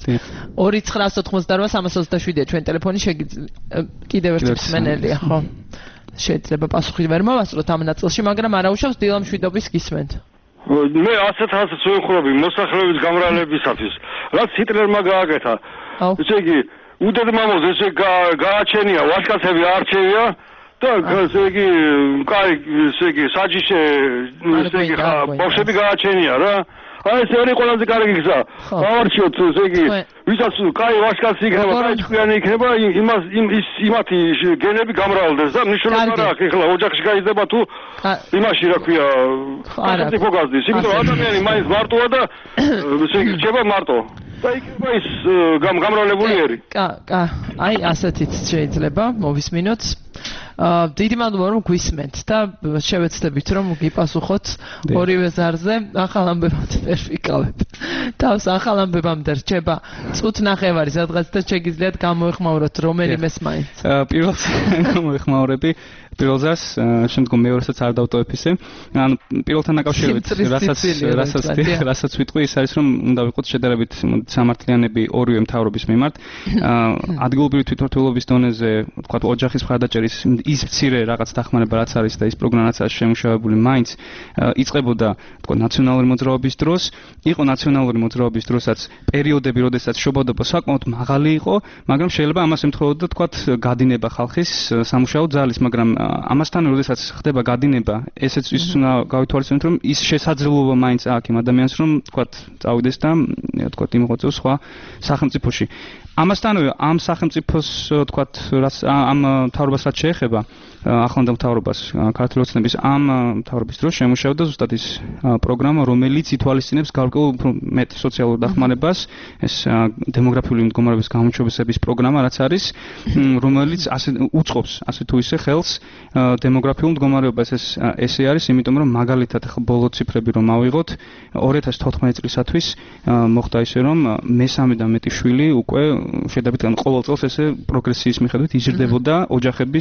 2988-327-ია ჩვენ ტელეფონი, კიდევ ერთი მსმენელია, ხო? შეიძლება პასუხი ვერ მოვასწროთ ამ ნაწილში, მაგრამ არაუშავს დილამშვიდობის გისმენთ. მე ასეთ ვიხურობ მოსახლეობის გამრავლებისათვის, რაც ჰიტლერმა გააკეთა. ესე იგი, უდედმამოს ესე გააჩენია, ვაჟკაცები არჩევია და ესე იგი, ესე იგი, საჯიში ესე იგი, ბავშვები გააჩენია რა. აი ეს არის ყველაზე კარგი გზა. ავარჩიოთ, ესე იგი, ვისაც კაი ვაჟკაცი იქნება, კაი ჭკვიანი იქნება, იმათი გენები გამრავლდეს და მნიშვნელობა რა აქვს. ეხლა ოჯახში გაიზრდება თუ იმაში რა ქვია, სახელმწიფო გაზდის. იმიტომ რომ ადამიანი მაინც მარტოა და ესე იგი, რჩება მარტო. და იქნება ის გამრავლებული ერი. აი ასეთიც შეიძლება მოვისმინოთ. დიდი მადლობა რომ გვისმენთ და შევეცდებით რომ გიპასუხოთ ორივე ზარზე. ახალ ამბებამდე ვერ ვიკავებ. თავს ახალ ამბებამდე რჩება წუთ ნახევარი სადღაც და შეგიძლიათ გამოეხმაუროთ რომელიმეს მაინც. პირველს გამოეხმაურები პირველზას, შემდგომ მეორესაც არ დავტოვებ ისე. ანუ პირველთან დაკავშირებით, რასაც ვიტყვი, ის არის რომ უნდა ვიყოთ შედარებით სამართლიანები ორივე მთავრობის მიმართ. ადგილობრივი თვითმმართველობის დონეზე, ვთქვათ, ოჯახის მხარდაჭერის ის მცირე რაღაც დახმარება რაც არის და ის პროგრამა რაც არის შემუშავებული მაინც იწყებოდა, ვთქვათ, ნაციონალური მოძრაობის დროს, იყო ნაციონალური მოძრაობის დროსაც პერიოდები, როდესაც შობადობა საკმაოდ მაღალი იყო, მაგრამ შეიძლება ამას ემთხვეოდა, ვთქვათ, გადინება ხალხის სამუშაო ძალის, მაგრამ ამასთან როდესაც ხდება გადინება, ესეც ის უნდა გავითვალისწინოთ, რომ ის შესაძლებლობა მაინც აქვს იმ ადამიანს, რომ ვთქვათ, წავიდეს და ვთქვათ, იმოღწევს სხვა სახელმწიფოში. ამასთანავე ამ სახელმწიფოს, ვთქვათ, ამ მთავრობას რაც შეეხება, ახლანდელ მთავრობას, ქართული ოცნების ამ მთავრობის დროს შემუშავდა ზუსტად ის პროგრამა, რომელიც ითვალისწინებს გარკვეულ მეტ სოციალურ დახმარებას, ეს დემოგრაფიული მდგომარეობის გამოჩვენების პროგრამა, რაც არის, რომელიც უწყობს ასე თუ ისე ხელს დემოგრაფიულ მდგომარეობას. ესე არის, იმიტომ რომ მაგალითად ბოლო ციფრები რომ ავიღოთ, 2014 წლისათვის მოხდა ისე, რომ მესამე და მეტი შვილი უკვე შედარებით ყოველ წელს ესე პროგრესიის მიხედვით იზრდებოდა ოჯახების რაოდენობა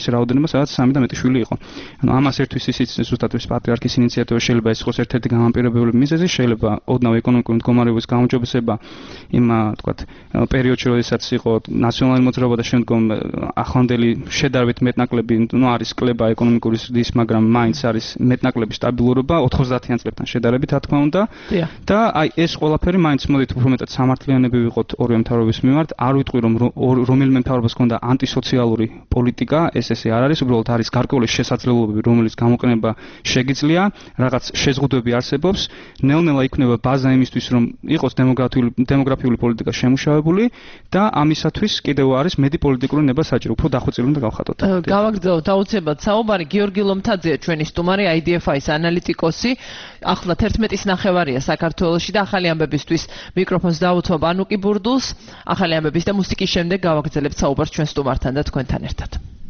ქონება, სადაც 13 შვილი იყო. ანუ ამას ერთვის ისიც ზუსტად ის პატრიარქის ინიციატივა შეიძლება ეს იყოს ერთ-ერთი გამამპირებელი მიზეზი, შეიძლება ოდნავ ეკონომიკური მდგომარეობის გაუმჯობესება იმ თქვათ პერიოდში, როდესაც იყო ნაციონალური მოძრაობა და შემდგომ ახლანდელი შედარებით მეტნაკლები, არის კლება ეკონომიკური ზრდის, მაგრამ მაინც არის მეტნაკლები სტაბილურობა 90-იან წლებთან შედარებით, რა თქმა უნდა. და აი ეს ყველაფერი მაინც მოდით უფრო მეტად სამართლიანები ვიყოთ ორივე მთავრობის მიმართ. არ ვიტყვი რომ რომელიმე მთავრობას ქონდა ანტისოციალური პოლიტიკა, ეს ესე არ არის, უბრალოდ არის გარკვეული შესაძლებლობები, რომელიც გამოყენება შეგიძლია, რაღაც შეზღუდვები არსებობს, ნელ-ნელა იქნება ბაზა იმისთვის, რომ იყოს დემოგრაფიული პოლიტიკა შემუშავებული და ამისათვის კიდევ არის მეტი პოლიტიკური ნება საჭირო, უფრო დახვეწილი უნდა გავხატოთ. გავაგრძელოთ აუცილებლად საუბარი. გიორგი ლომთაძეა ჩვენი სტუმარი, IDFI-ის ანალიტიკოსი. ახლა 11:09 საქართველოში და ახალი ამბებისთვის მიკროფონს დაუთმობ ანუკი ბურდულს. ახალი ამბების და მუსიკის შემდეგ გავაგრძელებთ საუბარს ჩვენ სტუმართან და თქვენთან ერთად.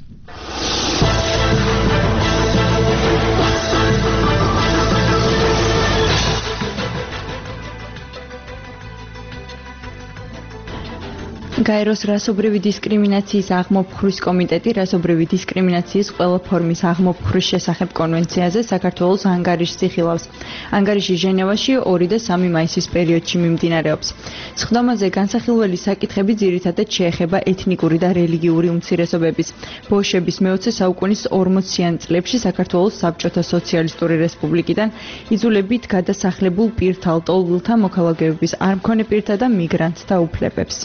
გაეროს რასობრივი დისკრიმინაციის აღმოფხვრის კომიტეტი რასობრივი დისკრიმინაციის ყველა ფორმის აღმოფხვრის შესახებ კონვენციაზე საქართველოს ანგარიშს იხილავს. ანგარიში ჟენევაში 2 და 3 მაისის პერიოდში მიმდინარეობს. სხდომაზე განსახილველი საკითხები ძირითადად შეეხება ეთნიკური და რელიგიური უმცირესობების. ბოლშევების მე-20 საუკუნის 40-იან წლებში საქართველოს საბჭოთა სოციალისტური რესპუბლიკიდან იძულებით გადასახლებულ პირთა, ლტოლვილთა მოქალაქეების, არ მქონე პირთა და მიგრანტთა უფლებებს.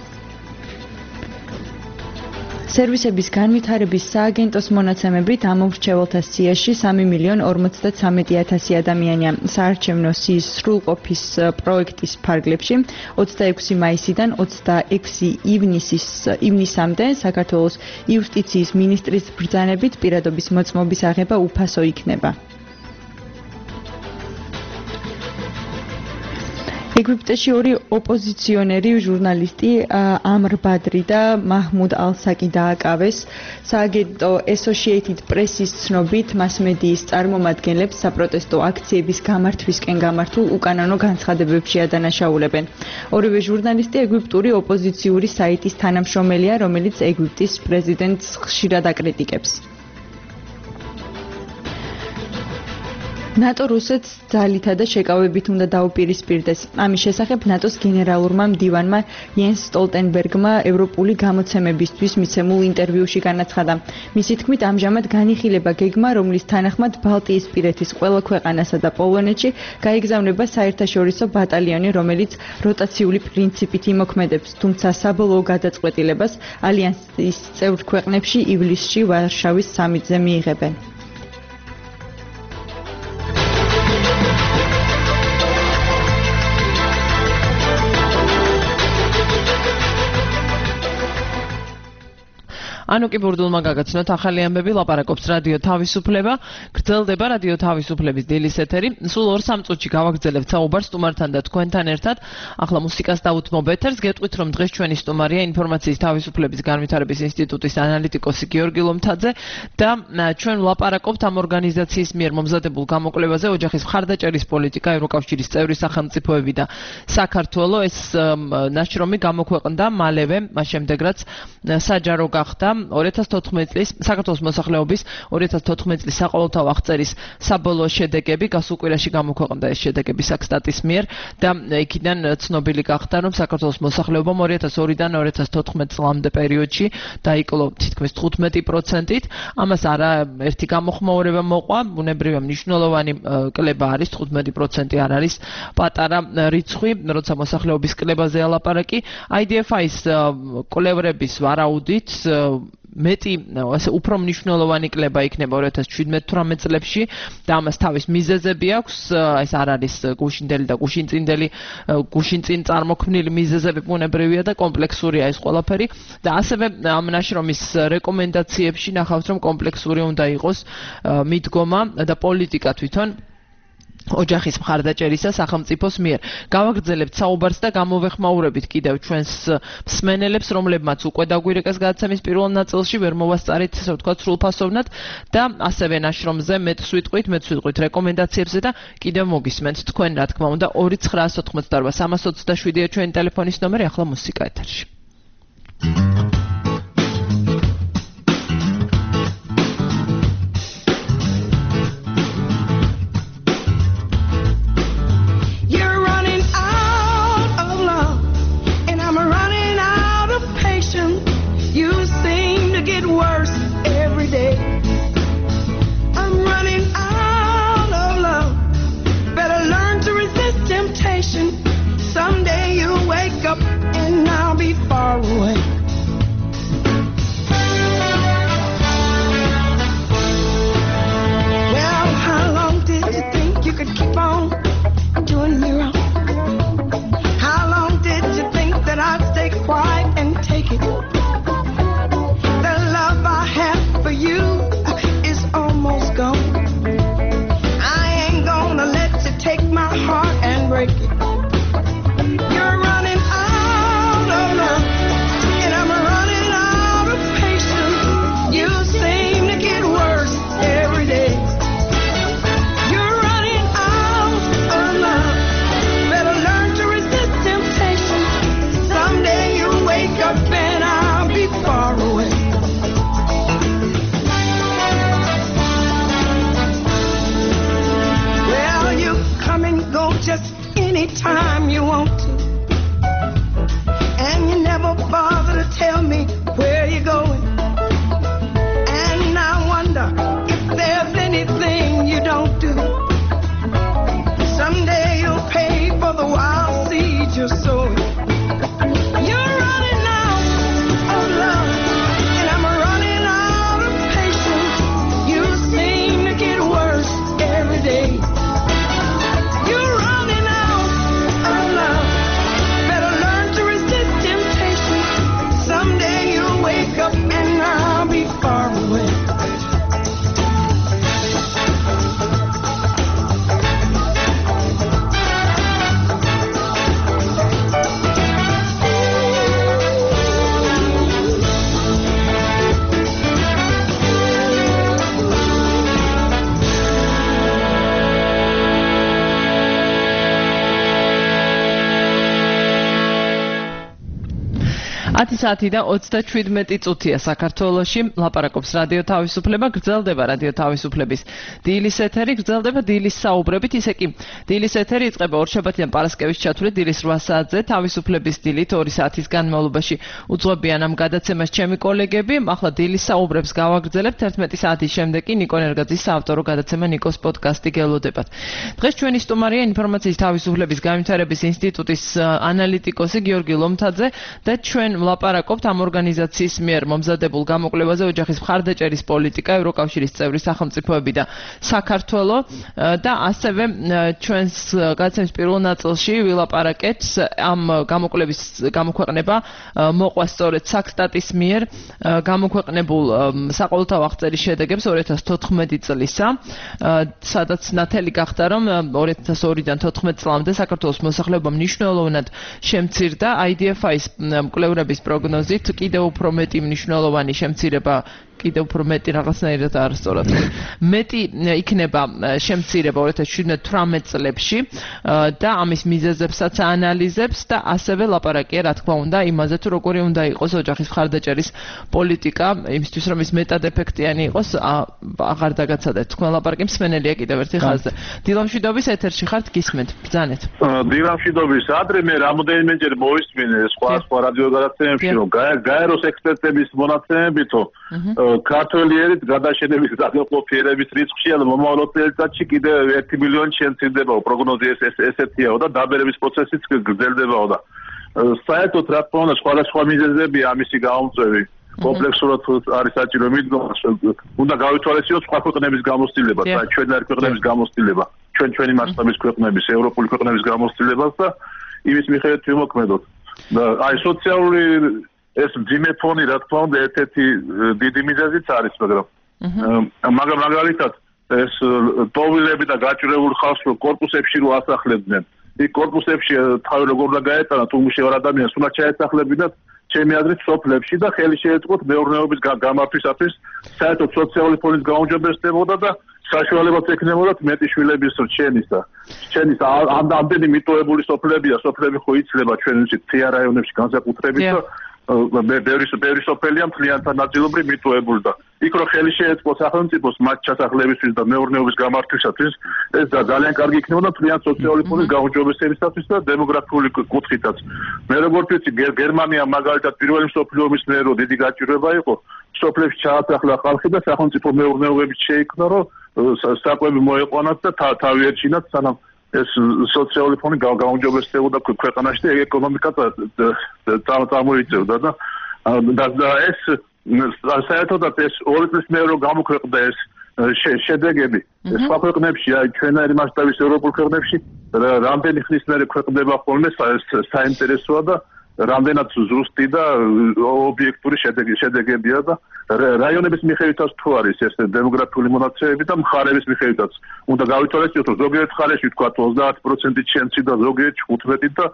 სერვისების განვითარების სააგენტოს მონაცემებით ამომრჩეველთა სიაში 3,53,000 ადამიანია. საარჩევნო სიის სრულყოფის პროექტის ფარგლებში 26 მაისიდან 26 ივნისამდე საქართველოს იუსტიციის მინისტრის ბრძანებით პირადობის მოწმობის აღება უფასო იქნება. ეგვიპტეში 2 ოპოზიციონერი ჟურნალისტი ამრ ბადრი და მაჰმუდ ალ-საკი დააკავეს. სააგენტო Associated Press-ის ცნობით, მასმედიის წარმომადგენლებს საპროტესტო აქციების გამართვისკენ გამართულ უკანონო განცხადებებში ადანაშაულებენ. ორივე ჟურნალისტი ეგვიპტური ოპოზიციური საიტის თანამშრომელია, რომელიც ეგვიპტის პრეზიდენტს ხშირად აკრიტიკებს. ნატო რუსეთს ძალითა და შეკავებით უნდა დაუპირისპირდეს. ამის შესახებ ნატოს გენერალურმა მდივანმა იენს სტოლტენბერგმა ევროპული გამოცემებისთვის მიცემულ ინტერვიუში განაცხადა. მისი თქმით, ამჟამად განიხილება გეგმა, რომლის თანახმად ბალტიისპირეთის ყველა ქვეყანასა და პოლონეთში გაიგზავნება საერთაშორისო ბატალიონი, რომელიც როტაციული პრინციპით იმოქმედებს, თუმცა საბოლოო გადაწყვეტილებას ალიანსის წევრ ქვეყნებში ივლისში ვარშავის სამიტზე მიიღებენ. ანუკი ბურდულმა გაგაცნოთ ახალი ამბები, ლაპარაკობს რადიო თავისუფლება, გრძელდება რადიო თავისუფლების დილის ეთერი. სულ 2-3 წუთში გავაგრძელებთ საუბარს სტუმართან და თქვენთან ერთად. ახლა მუსიკას დავუთმობ ეთერს. გეტყვით, რომ დღეს ჩვენი სტუმარია ინფორმაციის თავისუფლების განვითარების ინსტიტუტის ანალიტიკოსი გიორგი ლომთაძე და ჩვენ ვლაპარაკობთ ამ ორგანიზაციის მიერ მომზადებულ გამოკვლევაზე ოჯახის მხარდაჭერის პოლიტიკა, ევროკავშირის წევრი სახელმწიფოები და საქართველო. ეს ნაშრომი გამოქვეყნდა მალევე, მას შემდეგ რაც საჯარო გახდა 2014 წლის საქართველოს მოსახლეობის 2014 წლის საყოველთაო აღწერის საბოლოო შედეგები გასულ კვირაში გამოქვეყნდა ეს შედეგები საქსტატის მიერ და იქიდან ცნობილი გახდა რომ საქართველოს მოსახლეობამ 2002-დან 2014 წლამდე პერიოდში დაიკლო თითქმის 15%-ით. ამას არაერთი გამოხმაურება მოყვა, ბუნებრივია მნიშვნელოვანი კლება არის, 15% არ არის პატარა რიცხვი, როცა მოსახლეობის კლებაზე ალაპარაკი. IDFI-ის კვლევრების ვარაუდით მეტი ასე უფრო მნიშვნელოვანი კლება იქნება 2017-18 წლებში და ამას თავის მიზეზები აქვს. ეს არ არის გუშინდელი და გუშინწინ წარმოქმნილი მიზეზები, ბუნებრივია და კომპლექსურია ეს ყველაფერი და ასევე ამ ნაშრომის რეკომენდაციებში ნახავთ რომ კომპლექსური უნდა იყოს მიდგომა და პოლიტიკა თვითონ ოჯახის მხარდაჭერისა სახელმწიფოს მიერ. გავაგრძელებთ საუბარს და გამოვეხმაურებით კიდევ ჩვენს მსმენელებს, რომლებმაც უკვე დაგვირეკეს გადაცემის პირველ ნაწილში, ვერ მოვასწარით, ასე ვთქვათ, სრულფასოვნად და ასევე ნაშრომზე მეტს ვიტყვით რეკომენდაციებზე და კიდევ მოგისმენთ თქვენ, რა თქმა უნდა, 2988327-ია ჩვენი ტელეფონის ნომერი, ახლა მუსიკა ეთერში. just any time you want to. And you never bother to tell me where you're going. And I wonder if there's anything you don't do. Someday you'll pay for the wild seeds you're sowing. You're running out of love, and I'm running out of patience. You seem to get worse every day. You're running out of love. Better learn to resist temptation. Someday you'll wake up and I'll be far away. საათი და 37 წუთია საქართველოში ლაპარაკობს რადიო თავისუფლება გრძელდება რადიო თავისუფლების დილის ეთერი გრძელდება დილის საუბრებით ისე კი დილის ეთერი იწყება ორშაბათიდან პარასკევის ჩათვლით დილის 8 საათზე თავისუფლების დილით 2 საათის განმავლობაში უძღვებიან ამ გადაცემას ჩემი კოლეგები ახლა დილის საუბრებს გავაგრძელებთ 11 საათის შემდეგ კი ნიკო ნერგაძის საავტორო გადაცემა ნიკოს პოდკასტი გელოდებათ დღეს ჩვენი სტუმარია ინფორმაციის თავისუფლების განვითარების ინსტიტუტის ანალიტიკოსი გიორგი ლომთაძე და ჩვენ ლაპარაკობთ ამ ორგანიზაციის მიერ მომზადებულ გამოკვლევაზე ოჯახის მხარდაჭერის პოლიტიკა ევროკავშირის წევრი სახელმწიფოები და საქართველო და ასევე ჩვენს გადაცემის პირველ ნაწილში ვილაპარაკეთ ამ გამოკვლევის გამოქვეყნება მოყვა სწორედ საქსტატის მიერ გამოქვეყნებულ საყოველთაო აღწერის შედეგებს 2014 წლისა სადაც ნათელი გახდა რომ 2002-დან 14 წლამდე საქართველოს მოსახლეობა მნიშვნელოვნად შემცირდა IDFI-ის მკვლევრების პროგნოზით კიდევ უფრო მეტი მნიშვნელოვანი შემცირება კიდევ უფრო მეტი რაღაცნაირად არასწორად მეტი იქნება შემცირება 2017 წლებში და ამის მიზეზებსაც აანალიზებს და ასევე ლაპარაკია რა თქმა უნდა იმაზე თუ როგორი უნდა იყოს ოჯახის მხარდაჭერის პოლიტიკა იმისთვის რომ ის მეტად ეფექტიანი იყოს აღარ დაგაცადეთ თქვენ ლაპარაკი მსმენელია კიდევ ერთი ხაზზე დილამშვიდობის ეთერში ხართ გისმენთ ბრძანეთ დილამშვიდობის ადრე მე რამოდენიმეჯერ მოვისმინე სხვა რადიო გადაცემებში რომ გაეროს ექსპერტების მონაცემებითო ქართველი ერით გადაშენების გადაყოფიერების რისკში ან მომავალ წელიწადში კიდევ 1 მილიონი შემცირდებაო პროგნოზი ესეთიაო და დაბერების პროცესიც გრძელდებაო და საერთოდ რა თქმა უნდა სხვადასხვა მიზეზებია ამისი გამომწვევი კომპლექსურად არის საჭირო მიდგომა უნდა გავითვალისწინოთ სხვა ქვეყნების გამოცდილება და ჩვენი ქვეყნების გამოცდილება ჩვენი მასშტაბის ქვეყნების ევროპული ქვეყნების გამოცდილებას და იმის მიხედვით ვიმოქმედოთ და აი სოციალური ეს ძიმე ფონი რა თქმა უნდა ერთ-ერთი დიდი მიზეზიც არის მაგრამ მაგალითად ეს ტოვილები და გაჭირებულ ხალხს კორპუსებში რო ასახლებდნენ იქ კორპუსებში თავი როგორ უნდა გაეტანა თუ მუშაობ ადამიანს უნდა ჩაესახლებინათ ჩემი აზრით სოფლებში და ხელი შეეწყოთ მეურნეობის გამართვისათვის საერთოდ სოციალური ფონის გაუმჯობესებოდა და საშუალებაც ექნებოდათ მეტი შვილების რჩენისა ამდენი მიტოვებული სოფლებია სოფლები ხო იცლება ჩვენ მთიან რაიონებში განსაკუთრებით და ბევრი სოფელია მთლიანად ნაწილობრივ მიტოვებული და იქ რო ხელი შეეწყო სახელმწიფოს მათ ჩასახლებისთვის და მეურნეობის გამართვისათვის ეს ძალიან კარგი იქნებოდა მთლიან სოციალური ფონის გაუმჯობესებისათვის და დემოგრაფიული კუთხითაც მე როგორც ვიცი გერმანია მაგალითად პირველი მსოფლიო ომის მერე რო დიდი გაჭირვება იყო სოფლებში ჩაასახლა ხალხი და სახელმწიფო მეურნეობებით შეიქმნა რომ საკვები მოეყვანათ და თავი ერჩინათ სანამ ეს სოციალური ფონი გაუმჯობესებოდა ქვეყანაში და ეკონომიკა წარმოიწევდა და ეს საერთოდაც ეს 2 წლის მერე რომ გამოქვეყნდა ეს შედეგები სხვა ქვეყნებში აი ჩვენაირი მასშტაბის ევროპულ ქვეყნებში რამდენი ხნის მერე ქვეყნდება ხოლმე საინტერესოა და რამდენად ზუსტი და ობიექტური შედეგებია და რაიონების მიხედვითაც თუ არის ეს დემოგრაფიული მონაცემები და მხარების მიხედვითაც უნდა გავითვალისწინოთ რომ ზოგიერთ მხარეში თქვა 30% შემცირდა ზოგიერთში 15% და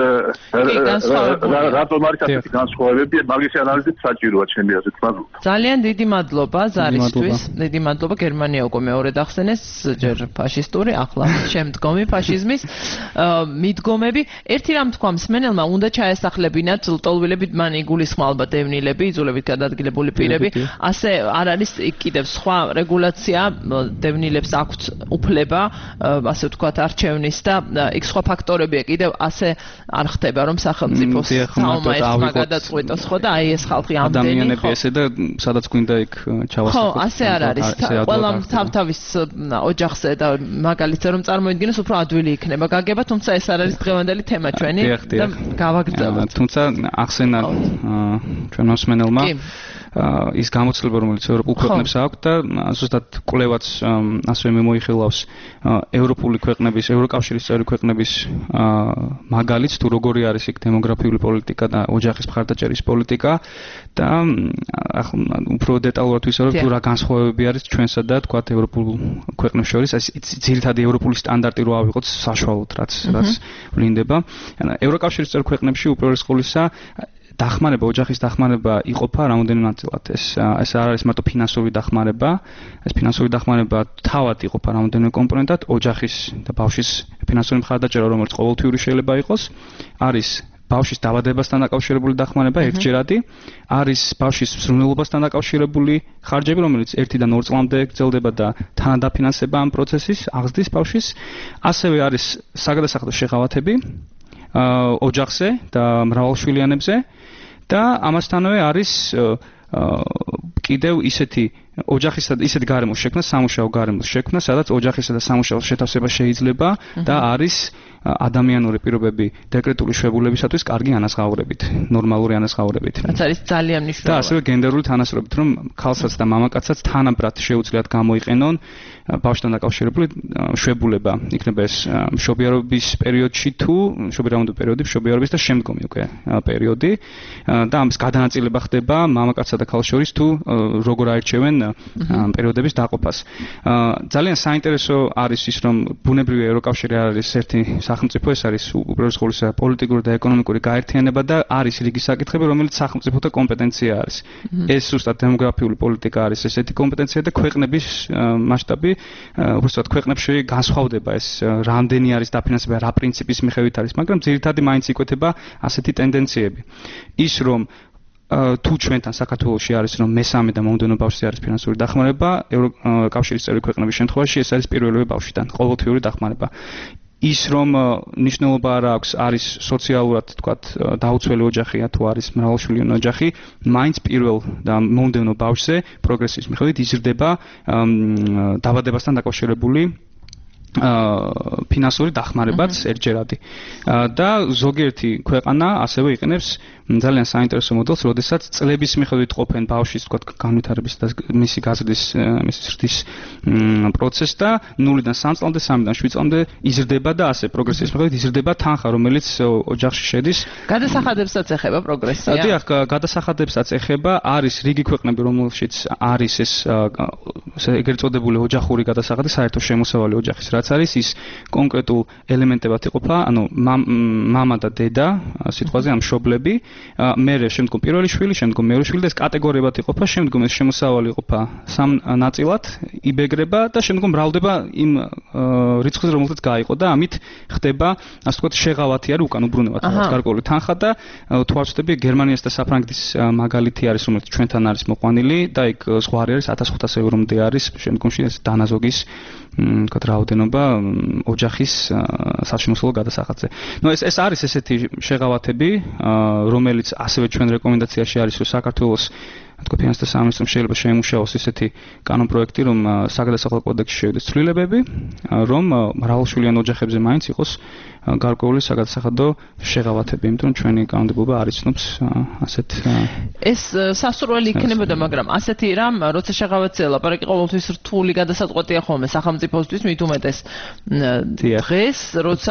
რატომ არის ასეთი განსხვავებები მაგის ანალიზით საჭიროა ჩემი აზრით მადლობა ძალიან დიდი მადლობა ზარისთვის დიდი მადლობა გერმანია უკვე მეორედ ახსენეს ჯერ ფაშისტური ახლა შემდგომი ფაშიზმის მიდგომები ერთი რამ თქვა მსმენელმა უნდა ჩაეს დაისახლებინათ ლტოლვილებით მან იგულისხმება დევნილები, იძულებით გადადგილებული პირები. ასე არ არის კიდევ სხვა რეგულაცია, დევნილებს აქვთ უფლება, ასე ვთქვათ, არჩევნის და იქ სხვა ფაქტორებია კიდევ ასე არ ხდება, რომ სახელმწიფოს საომა ერთმა გადაწყვეტოს, ხო და აი ეს ხალხი ამდენი, ხო? ადამიანები ესე და სადაც გვინდა იქ ჩავასახოთ. ხო, ასე არ არის. ყველამ თავთავის ოჯახზე და მაგალითზე რომ წარმოიდგინოს, უფრო ადვილი იქნება გაგება, თუმცა ეს არ არის დღევანდელი თემა ჩვენი და გავაგრძელებთ. თუმცა ახსენა ჩვენ მოსმენელმა ის გამოცდილება, რომელიც ევროპულ ქვეყნებს აქვს და ზუსტად კვლევაც ასევე მიმოიხილავს ევროპული ქვეყნების, ევროკავშირის წევრი ქვეყნების მაგალითს, თუ როგორი არის იქ დემოგრაფიული პოლიტიკა და ოჯახის მხარდაჭერის პოლიტიკა და უფრო დეტალურად ვისაუბრებ, თუ რა განსხვავებები არის ჩვენსა და თქვათ ევროპულ ქვეყნებს შორის, ეს ძირითადი ევროპული სტანდარტი რო ავიღოთ საშუალოდ, რაც ვლინდება. ევროკავშირის წევრი ქვეყნებში უპირველეს ყოვლისა დახმარება, ოჯახის დახმარება იყოფა რამოდენიმე ნაწილად. ეს არ არის მარტო ფინანსური დახმარება, ეს ფინანსური დახმარება თავად იყოფა რამოდენიმე კომპონენტად, ოჯახის და ბავშვის ფინანსური მხარდაჭერა, რომელიც ყოველთვიური შეიძლება იყოს, არის ბავშვის დაბადებასთან დაკავშირებული დახმარება ერთჯერადი, არის ბავშვის მსრულნელობასთან დაკავშირებული ხარჯები, რომელიც 1-დან 2 წლამდე გრძელდება და თანადაფინანსება ამ პროცესის აღზრდის ბავშვის, ასევე არის საგადასახადო შეღავათები ოჯახზე და მრავალშვილიანებზე და ამასთანავე არის კიდევ ისეთი ისეთ გარემოს შექმნა, სამუშაო გარემოს შექმნა, სადაც ოჯახისა და სამუშაოს შეთავსება შეიძლება და არის ადამიანური პირობები დეკრეტული შვებულებისათვის კარგი ანაზღაურებით, ნორმალური ანაზღაურებით. რაც არის ძალიან მნიშვნელოვანი. და ასევე გენდერული თანასწორობით, რომ ქალსაც და მამაკაცსაც თანაბრად შეუძლიათ გამოიყენონ ბავშვთან დაკავშირებული შვებულება. იქნება ეს მშობიარობის პერიოდში თუ მშობიარობამდე პერიოდი, მშობიარობის და შემდგომი უკვე პერიოდი და ამის გადანაწილება ხდება მამაკაცსა და ქალს შორის თუ როგორ აირჩევენ პერიოდების დაყოფას. ძალიან საინტერესო არის ის, რომ ბუნებრივი ევროკავშირი არ არის ერთი სახელმწიფო, ეს არის უპირველეს ყოვლისა პოლიტიკური და ეკონომიკური გაერთიანება და არის რიგი საკითხები, რომელიც სახელმწიფოთა კომპეტენცია არის. ეს ზუსტად დემოგრაფიული პოლიტიკა არის ესეთი კომპეტენცია და ქვეყნების მასშტაბი, უბრალოდ ქვეყნებში განსხვავდება ეს რამდენი არის დაფინანსება, რა პრინციპის მიხედვით არის, მაგრამ ძირითადად მაინც იკვეთება ასეთი ტენდენციები. ის რომ თუ ჩვენთან საქართველოში არის რომ მესამე და მომდევნო ბავშვზე არის ფინანსური დახმარება, ევროკავშირის წევრი ქვეყნების შემთხვევაში ეს არის პირველივე ბავშვიდან, ყოველთვიური დახმარება. ის რომ ნიშნულობა არ აქვს, არის სოციალურად, თქვათ, დაუცველი ოჯახია თუ არის მრავალშვილიანი ოჯახი, მაინც პირველ და მომდევნო ბავშვზე პროგრესიის მიხედვით იზრდება დაბადებასთან დაკავშირებული ფინანსური დახმარებაც ერთჯერადი. და ზოგიერთი ქვეყანა ასევე იყენებს ძალიან საინტერესო მოდელს, როდესაც წლების მიხედვით ყოფენ ბავშვის, თქვათ, განვითარების და მისი გაზრდის, მისი ზრდის პროცესს და 0-დან 3 წლამდე, 3-დან 7 წლამდე იზრდება და ასე პროგრესიის მიხედვით იზრდება თანხა, რომელიც ოჯახში შედის. გადასახადებსაც ეხება პროგრესია. დიახ, გადასახადებსაც ეხება, არის რიგი ქვეყნები, რომელშიც არის ეს ეგრეთ წოდებული ოჯახური გადასახადი, საერთო შემოსავალი ოჯახის, რაც არის ის კონკრეტულ ელემენტებად იყოფა, ანუ მამა და დედა, სიტყვაზე ამ მშობლები, მერე შემდგომ პირველი შვილი, შემდგომ მეორე შვილი და ეს კატეგორიებად იყოფა, შემდგომ ეს შემოსავალი იყოფა 3 ნაწილად, იბეგრება და შემდგომ მრავლდება იმ რიცხვზე, რომელსაც გაიყო და ამით ხდება, ასე ვთქვათ, შეღავათი არის უკან უბრუნებად გარკვეული თანხა და თუ არ ვცდები, გერმანიას და საფრანგეთის მაგალითი არის, რომელიც ჩვენთან არის მოყვანილი და იქ ზღვარი არის 1500 ევრომდე არის შემდგომში ეს დანაზოგის ვთქვათ რაოდენობა ოჯახის საშემოსავლო გადასახადზე. ნუ ეს არის ესეთი შეღავათები, რომელიც ასევე ჩვენ რეკომენდაციაში არის, რომ საქართველოს თქო ფინანსთა სამინისტრომ შეიძლება შეიმუშაოს ესეთი კანონპროექტი, რომ საგადასახადო კოდექსში შევიდეს ცვლილებები, რომ მრავალშვილიან ოჯახებზე მაინც იყოს გარკვეული საგადასახადო შეღავათები, იმიტომ რომ ჩვენი კანონმდებლობა არ იცნობს ასეთ ეს სასურველი იქნებოდა, მაგრამ ასეთი რამ, როცა შეღავათზე ლაპარაკი ყოველთვის რთული გადასაწყვეტია ხოლმე სახელმწიფოსთვის, მით უმეტეს დღეს, როცა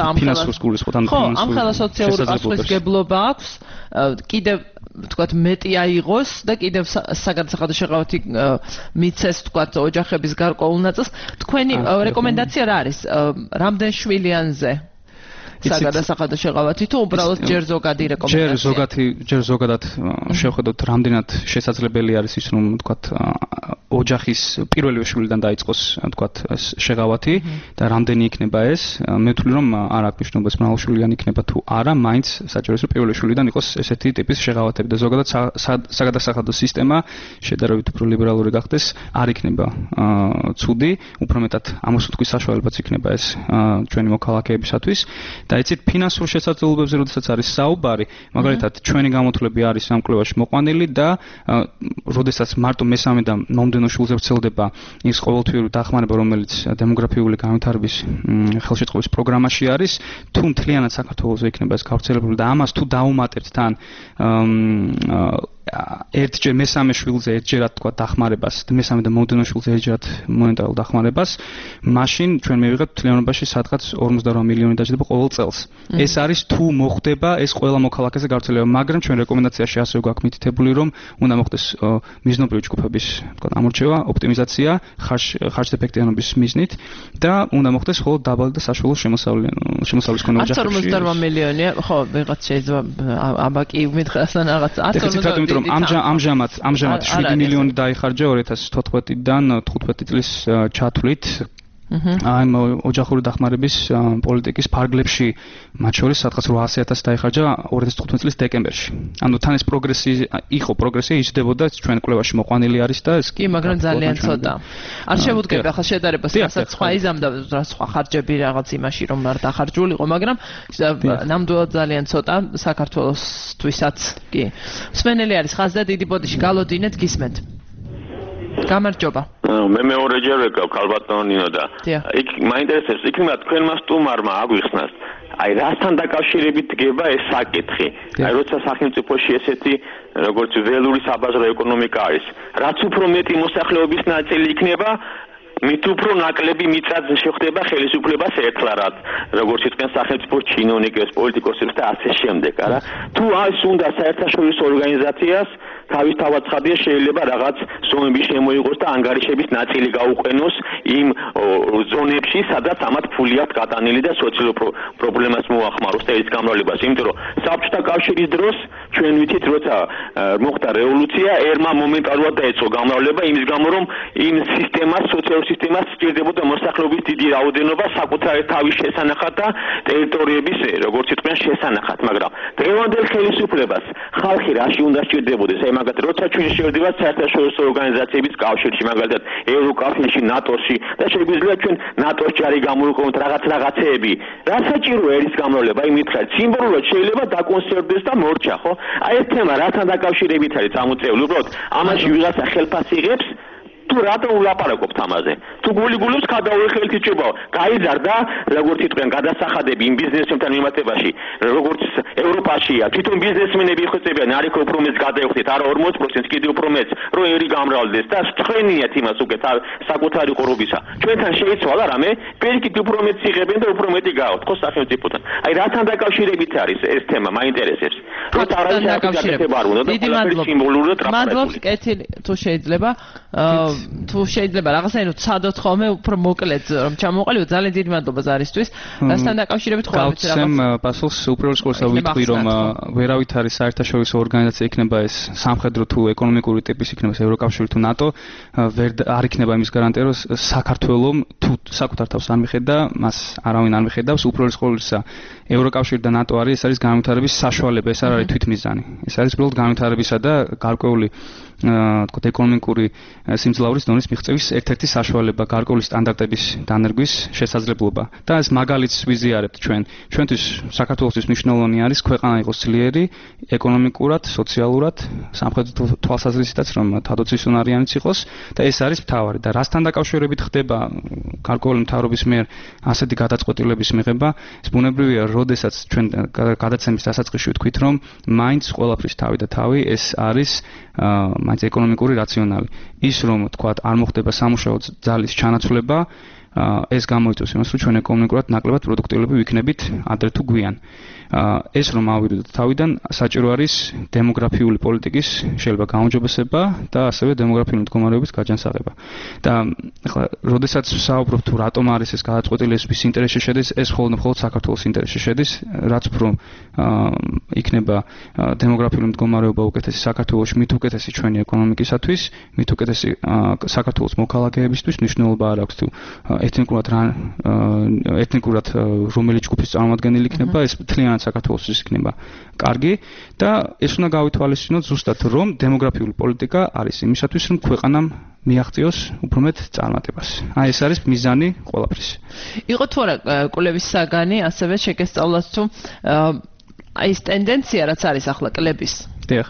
ამ ხელა სოციალური პასუხისმგებლობა აქვს, კიდევ თქვათ მეტი აიღოს და კიდევ საგადასახადო შეღავათი მიცეს თქვათ ოჯახების გარკვეულ ნაწილს. თქვენი რეკომენდაცია რა არის? რამდენ შვილიანზე? საგადასახადო შეღავათი თუ უბრალოდ ჯერ ზოგადი რეკომენდაცია? ჯერ ზოგადად შევხედოთ რამდენად შესაძლებელი არის ის რომ ვთქვათ ოჯახის პირველი შვილიდან დაიწყოს ვთქვათ შეღავათი და რამდენი იქნება ეს მე ვთვლი რომ არ აქვს მნიშვნელობას მრავალშვილიანი იქნება თუ არა მაინც საჭიროა რომ პირველი შვილიდან იყოს ესეთი ტიპის შეღავათები და ზოგადად საგადასახადო სისტემა შედარებით უფრო ლიბერალური გახდეს არ იქნება ცუდი უფრო მეტად ამოსუნთქვის საშუალებაც იქნება ეს ჩვენი მოქალაქეებისათვის და იცით ფინანსურ შესაძლებლობებზე როდესაც არის საუბარი მაგალითად ჩვენი გამოთვლები არის ამ კვლევაში მოყვანილი და როდესაც მარტო მესამე და მომდევნო შვილზე ვრცელდება ის ყოველთვიური დახმარება რომელიც დემოგრაფიული განვითარების ხელშეწყობის პროგრამაში არის თუ მთლიანად საქართველოს იქნება ეს გავრცელებული და ამას თუ დაუმატებთ თან ერთჯერ მესამე შვილზე ერთჯერად თქვა დახმარებას მესამე და მომდევნო შვილზე ერთჯერად მონეტარულ დახმარებას მაშინ ჩვენ მივიღებთ მთლიანობაში სადღაც 48 მილიონი დაჯდება ყოველ წელს ეს არის თუ მოხდება ეს ყველა მოქალაქეზე გავრცელება მაგრამ ჩვენ რეკომენდაციაში ასევე გვაქვს მითითებული რომ უნდა მოხდეს მიზნობრივი ჯგუფების თქვა ამორჩევა ოპტიმიზაცია ხარჯ-ეფექტიანობის მიზნით და უნდა მოხდეს მხოლოდ დაბალი და საშუალო შემოსავლის მქონე ოჯახებში 48 მილიონია ხო ვიღაც შეიძლება აბაკი მითხრასთან რაღაც 48 ამჟამად 7 მილიონი დაიხარჯა 2014-დან 15 წლის ჩათვლით ამ ოჯახური დახმარების პოლიტიკის ფარგლებში მათ შორის სადღაც 800.000 დაიხარჯა 2015 წლის დეკემბერში. ანუ თან ეს პროგრესია იზრდებოდა ჩვენ კვლევაში მოყვანილი არის და ეს კი მაგრამ ძალიან ცოტა. არ შევუდგები ახლა შედარებას რასაც სხვა იზამდა რა სხვა ხარჯები რაღაც იმაში რომ არ დახარჯულიყო მაგრამ ნამდვილად ძალიან ცოტა საქართველოსთვისაც კი. მსმენელი არის ხაზდა დიდი ბოდიში გალოდინეთ გისმენთ. გამარჯობა. მე მეორეჯერ ვეკავ ქალბატონო ნინო და იქ მაინტერესებს იქნება თქვენმა სტუმარმა აგვიხსნას აი რასთან დაკავშირებით დგება ეს საკითხი აი როცა სახელმწიფოში ესეთი როგორც ველური საბაზრო ეკონომიკა არის რაც უფრო მეტი მოსახლეობის ნაწილი იქნება მით უფრო ნაკლები მიწად შეხვდება ხელისუფლებას ერთლარად როგორც იყვნენ სახელმწიფოს ჩინოვნიკებს პოლიტიკოსებს და ასე შემდეგ არა თუ ეს უნდა საერთაშორისო ორგანიზაციას თავის თავაცხადია შეიძლება რაღაც ზომები შემოიღოს და ანგარიშების ნაწილი გაუყენოს იმ ზონებში სადაც ამათ ფული აქვს გატანილი და სოციალურ პრობლემას მოახმაროს და ის გამრავლებას იმიტომ რომ საბჭოთა კავშირის დროს ჩვენ ვიცით როცა მოხდა რევოლუცია ერმა მომენტალურად დაეწყო გამრავლება იმის გამო რომ იმ სისტემას სოციალურ სისტემას სჭირდებოდა მოსახლეობის დიდი რაოდენობა საკუთარი თავის შესანახად და ტერიტორიების როგორც იყვნენ შესანახად მაგრამ დღევანდელ ხელისუფლებას ხალხი რაში უნდა სჭირდებოდეს აი მაგათ როცა ჩვენ შევდივართ საერთაშორისო ორგანიზაციების კავშირში მაგალითად ევროკავშირში ნატოში და შეგვიძლია ჩვენ ნატოს ჯარი გამოვიყენოთ რაღაცეები რა საჭიროა ერის გამრავლება აი მითხრათ სიმბოლურად შეიძლება დაკონსერვდეს და მორჩა ხო აი ეს თემა რათან დაკავშირებით არის წამოწეული უბრალოდ ამაში ვიღაცა ხელფასი იღებს თუ რატომ ვლაპარაკობთ ამაზე? თუ გულიგულებს გადაუხელთ იჭებაო. გაიზარდა როგორც იყვნენ გადასახადები იმ ბიზნესებთან მიმართებაში, როგორც ევროპაშია. თვითონ ბიზნესმენები იხოცებიან, არ იქ უფრო მეც გადაიხდეთ, არა 40%, კიდე უფრო მეც, რომ ერი გამრავლდეს და ცხენიათ იმას უკეთ საკუთარი ყურობისა. ჩვენთან შეიცვალა რამე, პირიქით უფრო მეც იღებენ და უფრო მეტი გააქვთ ხო სახელმწიფოთან. აი რათან დაკავშირებით არის ეს თემა, მაინტერესებს. როცა არის საკითხი არ უნდა და ყველაფერი სიმბოლურად ტრაპარებული. მადლობთ კეთილი თუ შეიძლება თუ შეიძლება რაღაცაინო ცადოთ ხოლმე უფრო მოკლედ რომ ჩამოყალიბო ძალიან დიდი მადლობა ზარისთვის რასთან დაკავშირებით ხო ვიცი რაღაც გავცემ პასუხს უპირველეს ყოვლისა ვიტყვი რომ ვერავით არის საერთაშორისო ორგანიზაცია იქნება ეს სამხედრო თუ ეკონომიკური ტიპის იქნება ეს ევროკავშირი თუ ნატო არ იქნება იმის გარანტია რომ საქართველოს თუ საკუთარ თავს არ მიხედა მას არავინ არ მიხედავს უპირველეს ყოვლისა ევროკავშირი და ნატო არის ეს არის განვითარების საშუალება ეს არ არის თვითმიზანი ეს არის უბრალოდ განვითარებისა და გარკვეული თქო ეკონომიკური სიმძლავრის დონის მიღწევის ერთ-ერთი საშუალება გარკვეული სტანდარტების დანერგვის შესაძლებლობა და ეს მაგალითს ვიზიარებთ ჩვენთვის საქართველოსთვის მნიშვნელოვანი არის ქვეყანა იყოს ძლიერი ეკონომიკურად, სოციალურად, სამხედრო თვალსაზრისითაც რომ თადოცისუნარიანიც იყოს და ეს არის მთავარი და რასთან დაკავშირებით ხდება გარკვეული მთავრობის მიერ ასეთი გადაწყვეტილების მიღება ეს ბუნებრივია როდესაც ჩვენ გადაცემის დასაწყისში ვთქვით რომ მაინც ყველაფრის თავი და თავი ეს არის მაინც ეკონომიკური რაციონალი ის რომ თქვათ არ მოხდება სამუშაო ძალის ჩანაცვლება ეს გამოიწვევს იმას, რომ ჩვენ ეკონომიკურად ნაკლებად პროდუქტიულები ვიქნებით ადრე თუ გვიან. ეს რომ ავიდოთ თავიდან, საჭირო არის დემოგრაფიული პოლიტიკის შეიძლება გაუმჯობესება და ასევე დემოგრაფიული მდგომარეობის გაჯანსაღება. და ახლა, როდესაც ვსაუბრობ თუ რატომ არის ეს გადაწყვეტილი, ეს ვის ინტერესში შედის, ეს მხოლოდ საქართველოს ინტერესში შედის, რაც უფრო იქნება დემოგრაფიული მდგომარეობა უკეთესი საქართველოში, მით უკეთესი ჩვენი ეკონომიკისათვის, მით უკეთესი საქართველოს მოქალაქეებისთვის, მნიშვნელობა არ აქვს თუ ეთნიკურად რომელი ჯგუფის წარმომადგენელი იქნება, ეს მთლიანად საქართველოსთვის იქნება კარგი და ეს უნდა გავითვალისწინოთ ზუსტად რომ დემოგრაფიული პოლიტიკა არის იმისათვის რომ ქვეყანამ მიაღწიოს უფრო მეტ წარმატებას. ეს არის მიზანი ყველაფრის. იყო თუ არა კვლევის საგანი, ასევე შეგესწავლათ თუ ეს ტენდენცია რაც არის ახლა კლების. დიახ.